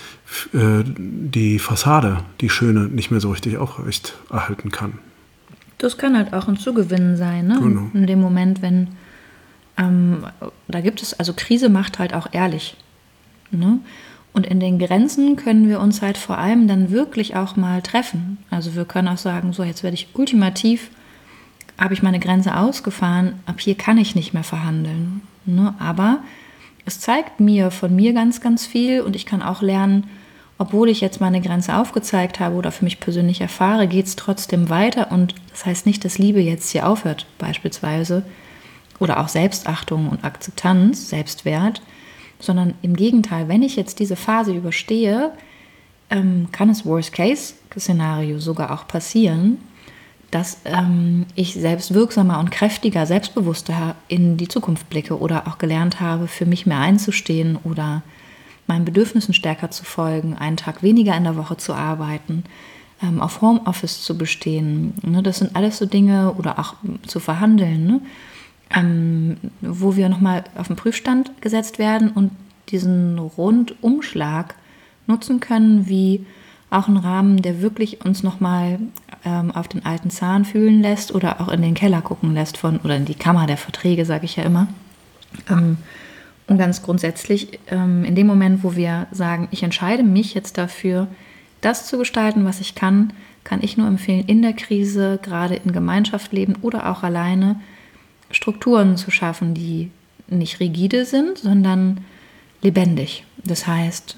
die Fassade, die schöne, nicht mehr so richtig aufrecht erhalten kann. Das kann halt auch ein Zugewinn sein, ne? Genau. In dem Moment, wenn da gibt es, also Krise macht halt auch ehrlich, ne? Und in den Grenzen können wir uns halt vor allem dann wirklich auch mal treffen. Also wir können auch sagen, so jetzt werde ich ultimativ, habe ich meine Grenze ausgefahren, ab hier kann ich nicht mehr verhandeln. Ne? Aber es zeigt mir von mir ganz, ganz viel und ich kann auch lernen, obwohl ich jetzt meine Grenze aufgezeigt habe oder für mich persönlich erfahre, geht es trotzdem weiter. Und das heißt nicht, dass Liebe jetzt hier aufhört beispielsweise oder auch Selbstachtung und Akzeptanz, Selbstwert, sondern im Gegenteil, wenn ich jetzt diese Phase überstehe, kann es Worst-Case-Szenario sogar auch passieren, dass ich selbst wirksamer und kräftiger, selbstbewusster in die Zukunft blicke oder auch gelernt habe, für mich mehr einzustehen oder meinen Bedürfnissen stärker zu folgen, einen Tag weniger in der Woche zu arbeiten, auf Homeoffice zu bestehen. Ne? Das sind alles so Dinge, oder auch zu verhandeln, ne? Wo wir nochmal auf den Prüfstand gesetzt werden und diesen Rundumschlag nutzen können, wie auch ein Rahmen, der wirklich uns nochmal auf den alten Zahn fühlen lässt oder auch in den Keller gucken lässt oder in die Kammer der Verträge, sage ich ja immer. Und ganz grundsätzlich, in dem Moment, wo wir sagen, ich entscheide mich jetzt dafür, das zu gestalten, was ich kann ich nur empfehlen, in der Krise, gerade in Gemeinschaft leben oder auch alleine, Strukturen zu schaffen, die nicht rigide sind, sondern lebendig. Das heißt,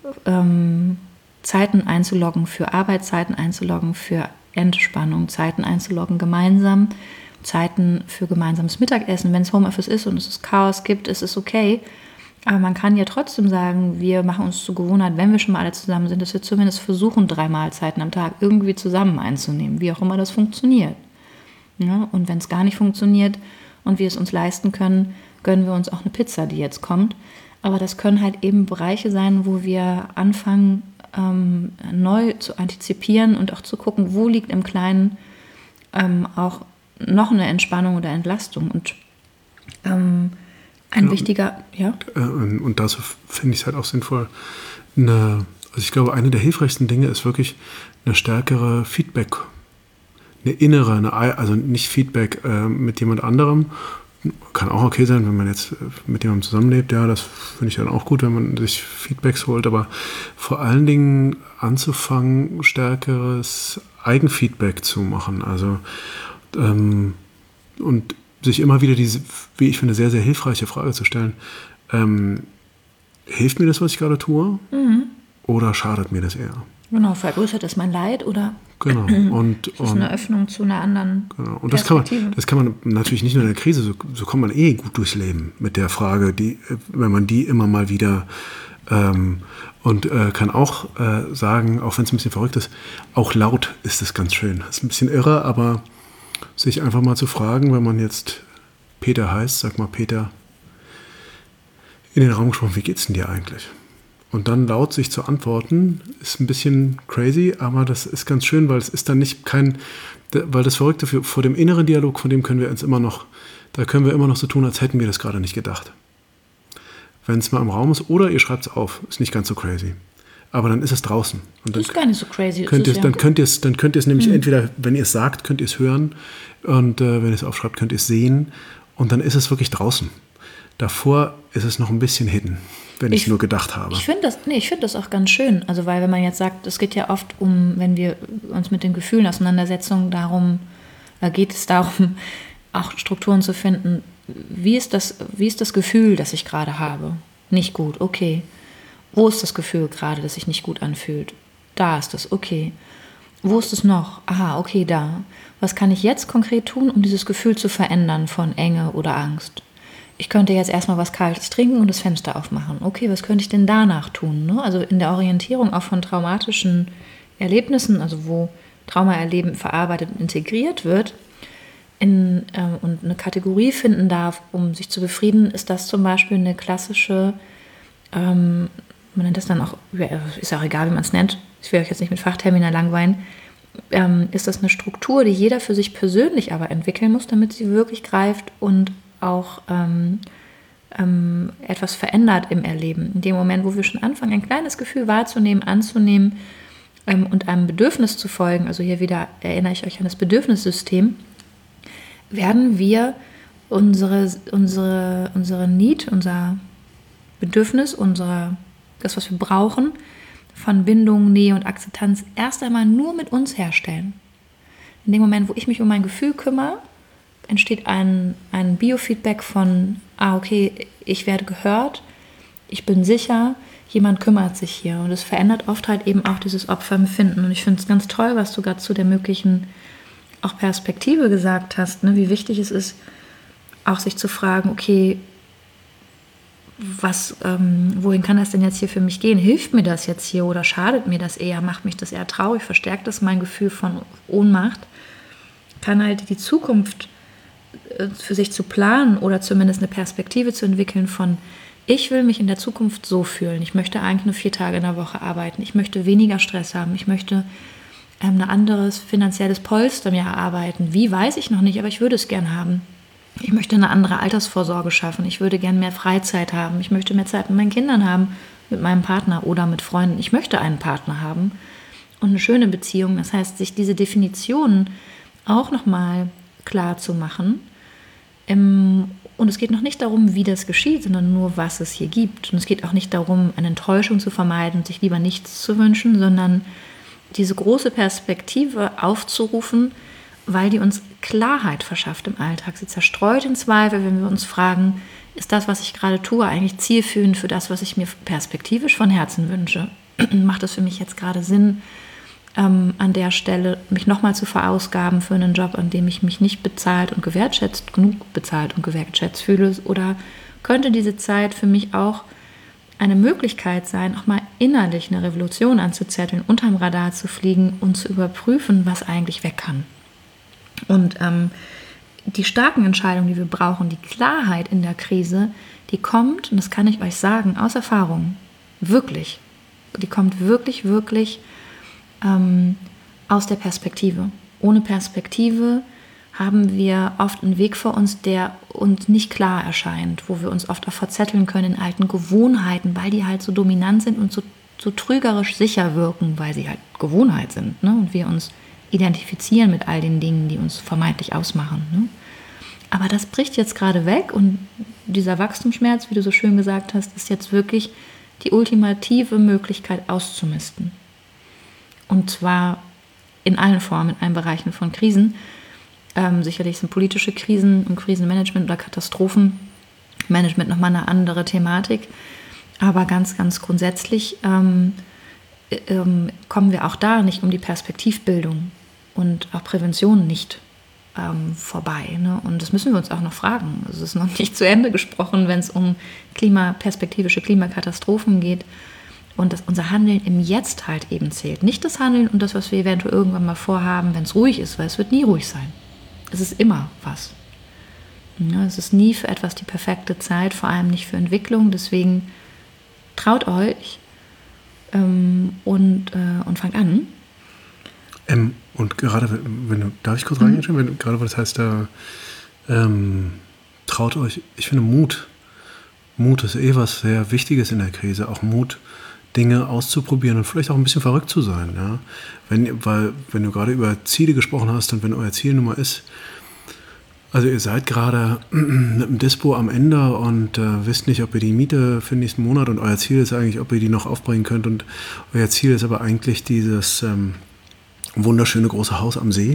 Zeiten einzuloggen für Arbeit, Zeiten einzuloggen für Entspannung, Zeiten einzuloggen gemeinsam, Zeiten für gemeinsames Mittagessen. Wenn es Homeoffice ist und es Chaos gibt, ist es okay. Aber man kann ja trotzdem sagen, wir machen uns zur Gewohnheit, wenn wir schon mal alle zusammen sind, dass wir zumindest versuchen, 3 Mahlzeiten am Tag irgendwie zusammen einzunehmen, wie auch immer das funktioniert. Ja, und wenn es gar nicht funktioniert und wir es uns leisten können, gönnen wir uns auch eine Pizza, die jetzt kommt. Aber das können halt eben Bereiche sein, wo wir anfangen, neu zu antizipieren und auch zu gucken, wo liegt im Kleinen auch noch eine Entspannung oder Entlastung. Und ein wichtiger, ja. Und dazu finde ich es halt auch sinnvoll, also ich glaube, eine der hilfreichsten Dinge ist wirklich eine stärkere Feedback, also nicht Feedback mit jemand anderem. Kann auch okay sein, wenn man jetzt mit jemandem zusammenlebt, ja, das finde ich dann auch gut, wenn man sich Feedbacks holt, aber vor allen Dingen anzufangen, stärkeres Eigenfeedback zu machen, also und sich immer wieder diese, wie ich finde, sehr, sehr hilfreiche Frage zu stellen, hilft mir das, was ich gerade tue, oder schadet mir das eher? Genau, vergrößert das mein Leid oder genau. ist eine Öffnung zu einer anderen und Perspektive. Das kann man natürlich nicht nur in der Krise, so kommt man gut durchs Leben mit der Frage, wenn man die immer mal wieder kann auch sagen, auch wenn es ein bisschen verrückt ist, auch laut ist es ganz schön. Das ist ein bisschen irre, aber sich einfach mal zu fragen, wenn man jetzt Peter heißt, sag mal Peter, in den Raum gesprochen, wie geht's denn dir eigentlich? Und dann laut sich zu antworten, ist ein bisschen crazy, aber das ist ganz schön, weil es ist dann nicht weil das Verrückte vor dem inneren Dialog, von dem können wir immer noch so tun, als hätten wir das gerade nicht gedacht. Wenn es mal im Raum ist, oder ihr schreibt es auf, ist nicht ganz so crazy. Aber dann ist es draußen. Und das ist gar nicht so crazy. Dann könnt ihr es nämlich entweder, wenn ihr es sagt, könnt ihr es hören, und wenn ihr es aufschreibt, könnt ihr es sehen, und dann ist es wirklich draußen. Davor ist es noch ein bisschen hidden, wenn ich nur gedacht habe. Ich finde das auch ganz schön. Also, weil wenn man jetzt sagt, es geht ja oft wenn wir uns mit den Gefühlen auseinandersetzen, geht es darum, auch Strukturen zu finden. Wie ist das Gefühl, das ich gerade habe? Nicht gut, okay. Wo ist das Gefühl gerade, das sich nicht gut anfühlt? Da ist es, okay. Wo ist es noch? Aha, okay, da. Was kann ich jetzt konkret tun, um dieses Gefühl zu verändern von Enge oder Angst? Ich könnte jetzt erstmal was Kaltes trinken und das Fenster aufmachen. Okay, was könnte ich denn danach tun? Ne? Also in der Orientierung auch von traumatischen Erlebnissen, also wo Traumaerleben verarbeitet und integriert wird und eine Kategorie finden darf, um sich zu befrieden, ist das zum Beispiel eine klassische, man nennt das dann auch, ist auch egal, wie man es nennt, ich will euch jetzt nicht mit Fachtermina langweilen, ist das eine Struktur, die jeder für sich persönlich aber entwickeln muss, damit sie wirklich greift und auch etwas verändert im Erleben. In dem Moment, wo wir schon anfangen, ein kleines Gefühl wahrzunehmen, anzunehmen und einem Bedürfnis zu folgen, also hier wieder erinnere ich euch an das Bedürfnissystem, werden wir unsere Need, unser Bedürfnis, das, was wir brauchen, von Bindung, Nähe und Akzeptanz erst einmal nur mit uns herstellen. In dem Moment, wo ich mich um mein Gefühl kümmere, entsteht ein Biofeedback von, okay, ich werde gehört, ich bin sicher, jemand kümmert sich hier. Und es verändert oft halt eben auch dieses Opferempfinden. Und ich finde es ganz toll, was du gerade zu der möglichen auch Perspektive gesagt hast, ne? Wie wichtig es ist, auch sich zu fragen, okay, wohin kann das denn jetzt hier für mich gehen? Hilft mir das jetzt hier oder schadet mir das eher? Macht mich das eher traurig? Verstärkt das mein Gefühl von Ohnmacht? kann halt die Zukunft für sich zu planen oder zumindest eine Perspektive zu entwickeln von, ich will mich in der Zukunft so fühlen. Ich möchte eigentlich nur 4 Tage in der Woche arbeiten. Ich möchte weniger Stress haben. Ich möchte ein anderes finanzielles Polster mir erarbeiten. Wie, weiß ich noch nicht, aber ich würde es gern haben. Ich möchte eine andere Altersvorsorge schaffen. Ich würde gern mehr Freizeit haben. Ich möchte mehr Zeit mit meinen Kindern haben, mit meinem Partner oder mit Freunden. Ich möchte einen Partner haben und eine schöne Beziehung. Das heißt, sich diese Definitionen auch nochmal klar zu machen. Und es geht noch nicht darum, wie das geschieht, sondern nur, was es hier gibt. Und es geht auch nicht darum, eine Enttäuschung zu vermeiden und sich lieber nichts zu wünschen, sondern diese große Perspektive aufzurufen, weil die uns Klarheit verschafft im Alltag. Sie zerstreut den Zweifel, wenn wir uns fragen, ist das, was ich gerade tue, eigentlich zielführend für das, was ich mir perspektivisch von Herzen wünsche? Macht es für mich jetzt gerade Sinn, an der Stelle mich nochmal zu verausgaben für einen Job, an dem ich mich nicht genug bezahlt und gewertschätzt fühle? Oder könnte diese Zeit für mich auch eine Möglichkeit sein, auch mal innerlich eine Revolution anzuzetteln, unterm Radar zu fliegen und zu überprüfen, was eigentlich weg kann? Und die starken Entscheidungen, die wir brauchen, die Klarheit in der Krise, die kommt, und das kann ich euch sagen, aus Erfahrung, wirklich. Die kommt wirklich, wirklich aus der Perspektive. Ohne Perspektive haben wir oft einen Weg vor uns, der uns nicht klar erscheint, wo wir uns oft auch verzetteln können in alten Gewohnheiten, weil die halt so dominant sind und so trügerisch sicher wirken, weil sie halt Gewohnheit sind, ne? Und wir uns identifizieren mit all den Dingen, die uns vermeintlich ausmachen. Ne? Aber das bricht jetzt gerade weg und dieser Wachstumsschmerz, wie du so schön gesagt hast, ist jetzt wirklich die ultimative Möglichkeit auszumisten. Und zwar in allen Formen, in allen Bereichen von Krisen. Sicherlich sind politische Krisen und Krisenmanagement oder Katastrophenmanagement nochmal eine andere Thematik. Aber ganz, ganz grundsätzlich kommen wir auch da nicht um die Perspektivbildung und auch Prävention nicht vorbei. Ne? Und das müssen wir uns auch noch fragen. Es ist noch nicht zu Ende gesprochen, wenn es um perspektivische Klimakatastrophen geht. Und dass unser Handeln im Jetzt halt eben zählt. Nicht das Handeln und das, was wir eventuell irgendwann mal vorhaben, wenn es ruhig ist, weil es wird nie ruhig sein. Es ist immer was. Ja, es ist nie für etwas die perfekte Zeit, vor allem nicht für Entwicklung. Deswegen traut euch und fangt an. Und gerade, darf ich kurz reingehen? Gerade, was das heißt, traut euch, ich finde Mut. Mut ist was sehr Wichtiges in der Krise. Auch Mut, Dinge auszuprobieren und vielleicht auch ein bisschen verrückt zu sein. Ja? Wenn du gerade über Ziele gesprochen hast und wenn euer Ziel nun mal ist, also ihr seid gerade mit dem Dispo am Ende und wisst nicht, ob ihr die Miete für den nächsten Monat und euer Ziel ist eigentlich, ob ihr die noch aufbringen könnt und euer Ziel ist aber eigentlich dieses wunderschöne große Haus am See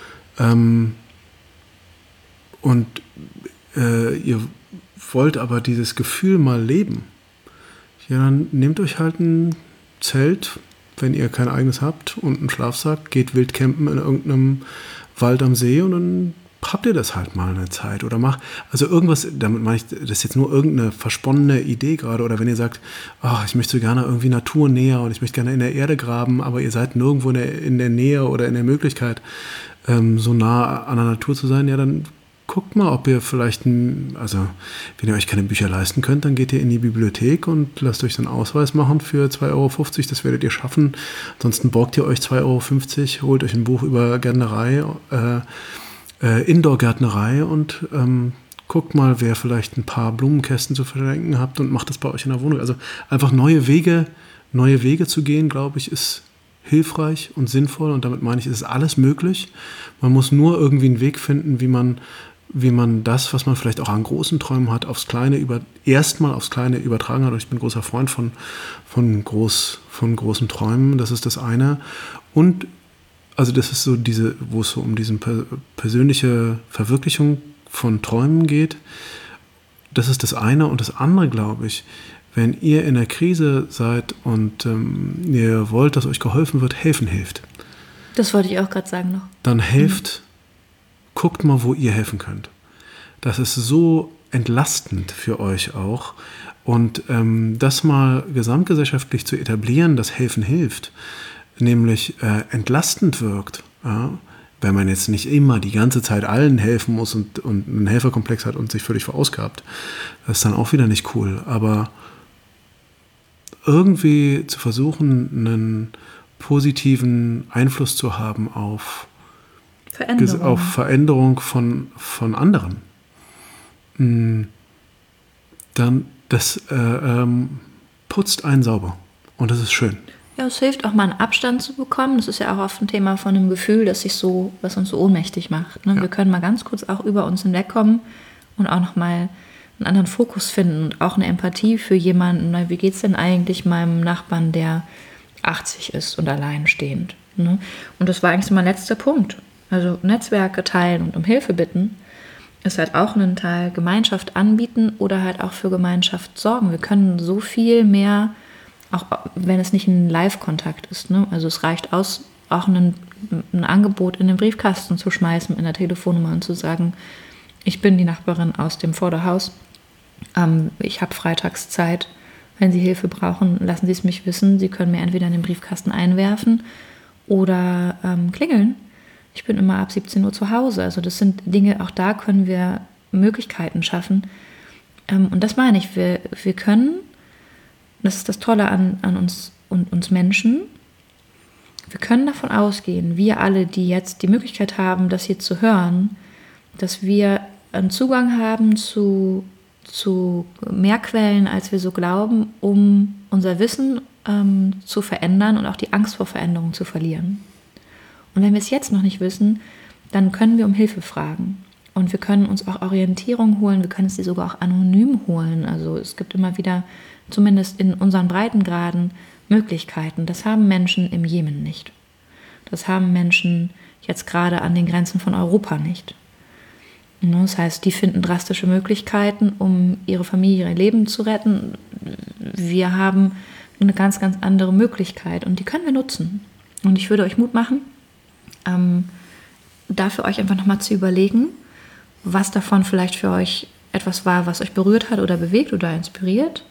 und ihr wollt aber dieses Gefühl mal leben, ja, dann nehmt euch halt ein Zelt, wenn ihr kein eigenes habt und einen Schlafsack, geht wild campen in irgendeinem Wald am See und dann habt ihr das halt mal eine Zeit oder also irgendwas, damit meine ich, das ist jetzt nur irgendeine versponnene Idee gerade oder wenn ihr sagt, ich möchte so gerne irgendwie naturnäher und ich möchte gerne in der Erde graben, aber ihr seid nirgendwo in der Nähe oder in der Möglichkeit, so nah an der Natur zu sein, ja, dann guckt mal, ob ihr vielleicht, wenn ihr euch keine Bücher leisten könnt, dann geht ihr in die Bibliothek und lasst euch so einen Ausweis machen für 2,50 €, das werdet ihr schaffen. Ansonsten borgt ihr euch 2,50 €, holt euch ein Buch über Gärtnerei, Indoor-Gärtnerei und guckt mal, wer vielleicht ein paar Blumenkästen zu verschenken habt und macht das bei euch in der Wohnung. Also einfach neue Wege zu gehen, glaube ich, ist hilfreich und sinnvoll und damit meine ich, ist alles möglich. Man muss nur irgendwie einen Weg finden, wie man das, was man vielleicht auch an großen Träumen hat, erstmal aufs Kleine übertragen hat. Und ich bin großer Freund von großen Träumen. Das ist das eine. Und also das ist so wo es so um diese persönliche Verwirklichung von Träumen geht. Das ist das eine. Und das andere, glaube ich, wenn ihr in der Krise seid und ihr wollt, dass euch geholfen wird, helfen hilft. Das wollte ich auch gerade sagen noch. Dann helft, guckt mal, wo ihr helfen könnt. Das ist so entlastend für euch auch. Und das mal gesamtgesellschaftlich zu etablieren, dass helfen hilft, nämlich entlastend wirkt, ja, wenn man jetzt nicht immer die ganze Zeit allen helfen muss und einen Helferkomplex hat und sich völlig verausgabt. Das ist dann auch wieder nicht cool. Aber irgendwie zu versuchen, einen positiven Einfluss zu haben auf Veränderung von anderen, dann das putzt einen sauber. Und das ist schön. Ja, es hilft auch mal einen Abstand zu bekommen. Das ist ja auch oft ein Thema von einem Gefühl, was uns so ohnmächtig macht. Ne? Ja. Wir können mal ganz kurz auch über uns hinwegkommen und auch nochmal einen anderen Fokus finden und auch eine Empathie für jemanden. Wie geht es denn eigentlich meinem Nachbarn, der 80 ist und alleinstehend? Ne? Und das war eigentlich so mein letzter Punkt. Also Netzwerke teilen und um Hilfe bitten ist halt auch ein Teil Gemeinschaft anbieten oder halt auch für Gemeinschaft sorgen. Wir können so viel mehr, auch wenn es nicht ein Live-Kontakt ist. Ne? Also es reicht aus, auch ein Angebot in den Briefkasten zu schmeißen, in der Telefonnummer und zu sagen, ich bin die Nachbarin aus dem Vorderhaus, ich habe freitags Zeit, wenn Sie Hilfe brauchen, lassen Sie es mich wissen. Sie können mir entweder in den Briefkasten einwerfen oder klingeln. Ich bin immer ab 17 Uhr zu Hause. Also das sind Dinge, auch da können wir Möglichkeiten schaffen. Und das meine ich, wir können, das ist das Tolle an uns und uns Menschen, wir können davon ausgehen, wir alle, die jetzt die Möglichkeit haben, das hier zu hören, dass wir einen Zugang haben zu mehr Quellen, als wir so glauben, um unser Wissen zu verändern und auch die Angst vor Veränderung zu verlieren. Und wenn wir es jetzt noch nicht wissen, dann können wir um Hilfe fragen. Und wir können uns auch Orientierung holen, wir können sie sogar auch anonym holen. Also es gibt immer wieder, zumindest in unseren Breitengraden, Möglichkeiten. Das haben Menschen im Jemen nicht. Das haben Menschen jetzt gerade an den Grenzen von Europa nicht. Das heißt, die finden drastische Möglichkeiten, um ihre Familie, ihr Leben zu retten. Wir haben eine ganz, ganz andere Möglichkeit und die können wir nutzen. Und ich würde euch Mut machen, dafür euch einfach nochmal zu überlegen, was davon vielleicht für euch etwas war, was euch berührt hat oder bewegt oder inspiriert.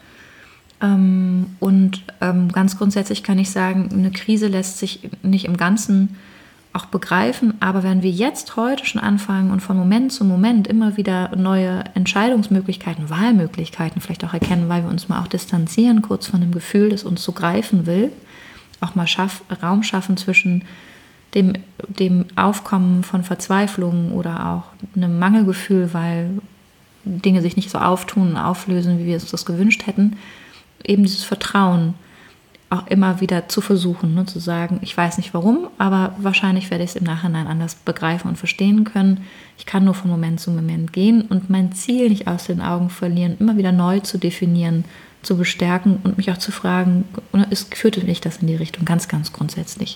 Und ganz grundsätzlich kann ich sagen, eine Krise lässt sich nicht im Ganzen auch begreifen, aber wenn wir jetzt heute schon anfangen und von Moment zu Moment immer wieder neue Entscheidungsmöglichkeiten, Wahlmöglichkeiten vielleicht auch erkennen, weil wir uns mal auch distanzieren, kurz von dem Gefühl, das uns so greifen will, auch mal Raum schaffen zwischen dem Aufkommen von Verzweiflung oder auch einem Mangelgefühl, weil Dinge sich nicht so auftun und auflösen, wie wir uns das gewünscht hätten, eben dieses Vertrauen auch immer wieder zu versuchen, ne, zu sagen, ich weiß nicht warum, aber wahrscheinlich werde ich es im Nachhinein anders begreifen und verstehen können. Ich kann nur von Moment zu Moment gehen und mein Ziel nicht aus den Augen verlieren, immer wieder neu zu definieren, zu bestärken und mich auch zu fragen, führte mich das in die Richtung, ganz, ganz grundsätzlich.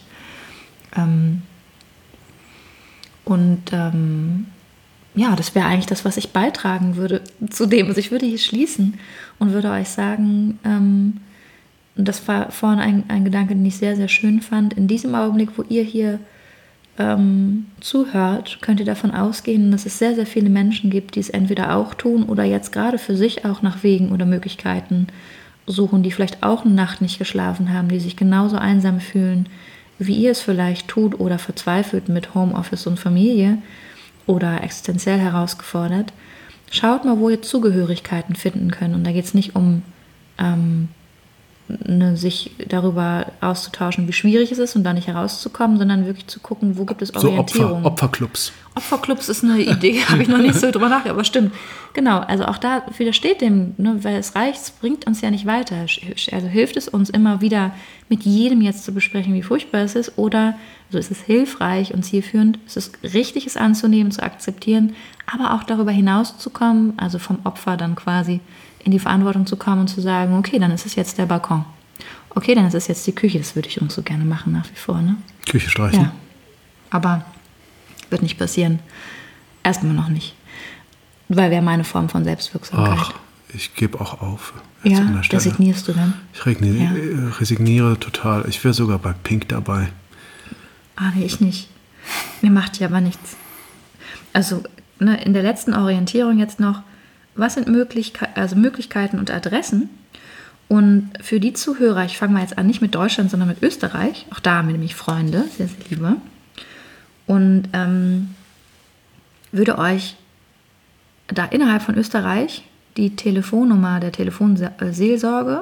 Ja, das wäre eigentlich das, was ich beitragen würde zu dem. Also ich würde hier schließen und würde euch sagen, das war vorhin ein Gedanke, den ich sehr, sehr schön fand. In diesem Augenblick, wo ihr hier zuhört, könnt ihr davon ausgehen, dass es sehr, sehr viele Menschen gibt, die es entweder auch tun oder jetzt gerade für sich auch nach Wegen oder Möglichkeiten suchen, die vielleicht auch eine Nacht nicht geschlafen haben, die sich genauso einsam fühlen, wie ihr es vielleicht tut oder verzweifelt mit Homeoffice und Familie oder existenziell herausgefordert. Schaut mal, wo ihr Zugehörigkeiten finden könnt. Und da geht es nicht um sich darüber auszutauschen, wie schwierig es ist und da nicht herauszukommen, sondern wirklich zu gucken, wo gibt es Orientierung. So Opferclubs. Opferclubs ist eine Idee, habe ich noch nicht so drüber nachgedacht, aber stimmt. Genau, also auch da widersteht dem, ne, weil es reicht, es bringt uns ja nicht weiter. Also hilft es uns immer wieder, mit jedem jetzt zu besprechen, wie furchtbar es ist, oder also es ist hilfreich und zielführend, es ist richtig, es anzunehmen, zu akzeptieren, aber auch darüber hinaus zu kommen, also vom Opfer dann quasi in die Verantwortung zu kommen und zu sagen, okay, dann ist es jetzt der Balkon. Okay, dann ist es jetzt die Küche. Das würde ich uns so gerne machen nach wie vor. Ne? Küche streichen. Ja, aber wird nicht passieren. Erstmal noch nicht. Weil wäre meine Form von Selbstwirksamkeit. Ach, ich gebe auch auf. Ja, resignierst du dann? Ich resigniere total. Ich wäre sogar bei Pink dabei. Ah, nee, ich nicht. Mir macht ja aber nichts. Also in der letzten Orientierung jetzt noch, was sind Möglichkeiten und Adressen? Und für die Zuhörer, ich fange mal jetzt an, nicht mit Deutschland, sondern mit Österreich. Auch da haben wir nämlich Freunde, sehr, sehr liebe. Und würde euch da innerhalb von Österreich die Telefonnummer der Telefonseelsorge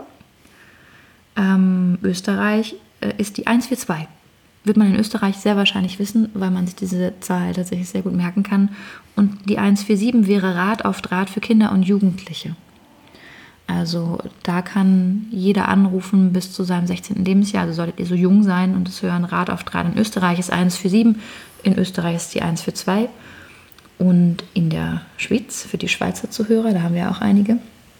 Österreich ist die 142. Wird man in Österreich sehr wahrscheinlich wissen, weil man sich diese Zahl tatsächlich sehr gut merken kann. Und die 147 wäre Rat auf Draht für Kinder und Jugendliche. Also da kann jeder anrufen bis zu seinem 16. Lebensjahr. Also solltet ihr so jung sein und es hören, Rat auf Draht. In Österreich ist 147, in Österreich ist die 142. Und in der Schweiz, für die Schweizer Zuhörer, da haben wir auch einige,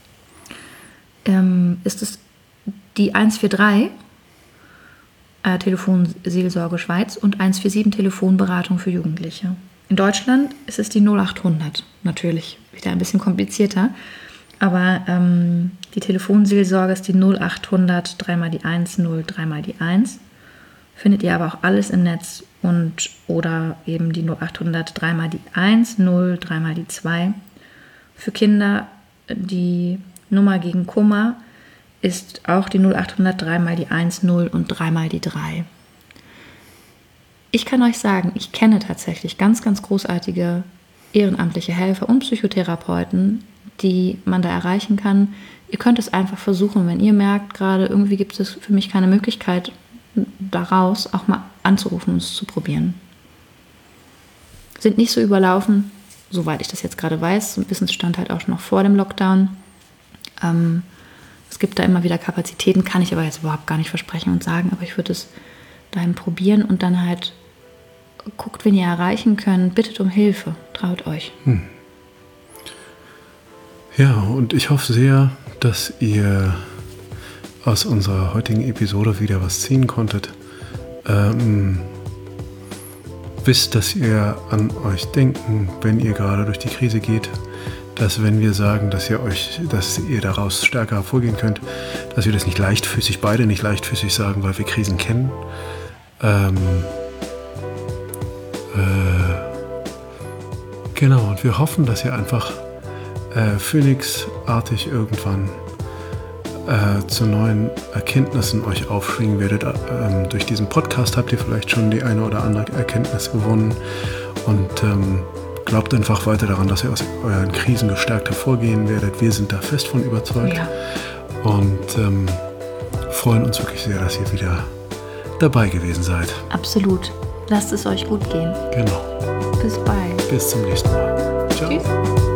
ist es die 143, Telefonseelsorge Schweiz, und 147, Telefonberatung für Jugendliche. In Deutschland ist es die 0800, natürlich wieder ein bisschen komplizierter, aber die Telefonseelsorge ist die 0800 3 mal die 1 0 3 mal die 1. Findet ihr aber auch alles im Netz oder eben die 0800 3 mal die 1 0 3 mal die 2. Für Kinder die Nummer gegen Kummer ist auch die 0800 3 mal die 1 0 und 3 mal die 3. Ich kann euch sagen, ich kenne tatsächlich ganz, ganz großartige ehrenamtliche Helfer und Psychotherapeuten, die man da erreichen kann. Ihr könnt es einfach versuchen, wenn ihr merkt, gerade irgendwie gibt es für mich keine Möglichkeit, daraus auch mal anzurufen und es zu probieren. Sind nicht so überlaufen, soweit ich das jetzt gerade weiß. Ein Wissensstand halt auch noch vor dem Lockdown. Es gibt da immer wieder Kapazitäten, kann ich aber jetzt überhaupt gar nicht versprechen und sagen, aber ich würde es dahin probieren und dann halt guckt, wen ihr erreichen könnt, bittet um Hilfe, traut euch. Ja, und ich hoffe sehr, dass ihr aus unserer heutigen Episode wieder was ziehen konntet. Wisst, dass ihr an euch denken, wenn ihr gerade durch die Krise geht, dass wenn wir sagen, dass ihr daraus stärker hervorgehen könnt, dass wir das beide nicht leichtfüßig sagen, weil wir Krisen kennen. Genau, und wir hoffen, dass ihr einfach Phönixartig irgendwann zu neuen Erkenntnissen euch aufschwingen werdet. Durch diesen Podcast habt ihr vielleicht schon die eine oder andere Erkenntnis gewonnen und glaubt einfach weiter daran, dass ihr aus euren Krisen gestärkt hervorgehen werdet. Wir sind da fest von überzeugt und freuen uns wirklich sehr, dass ihr wieder dabei gewesen seid. Absolut. Lasst es euch gut gehen. Genau. Bis bald. Bis zum nächsten Mal. Ciao. Tschüss.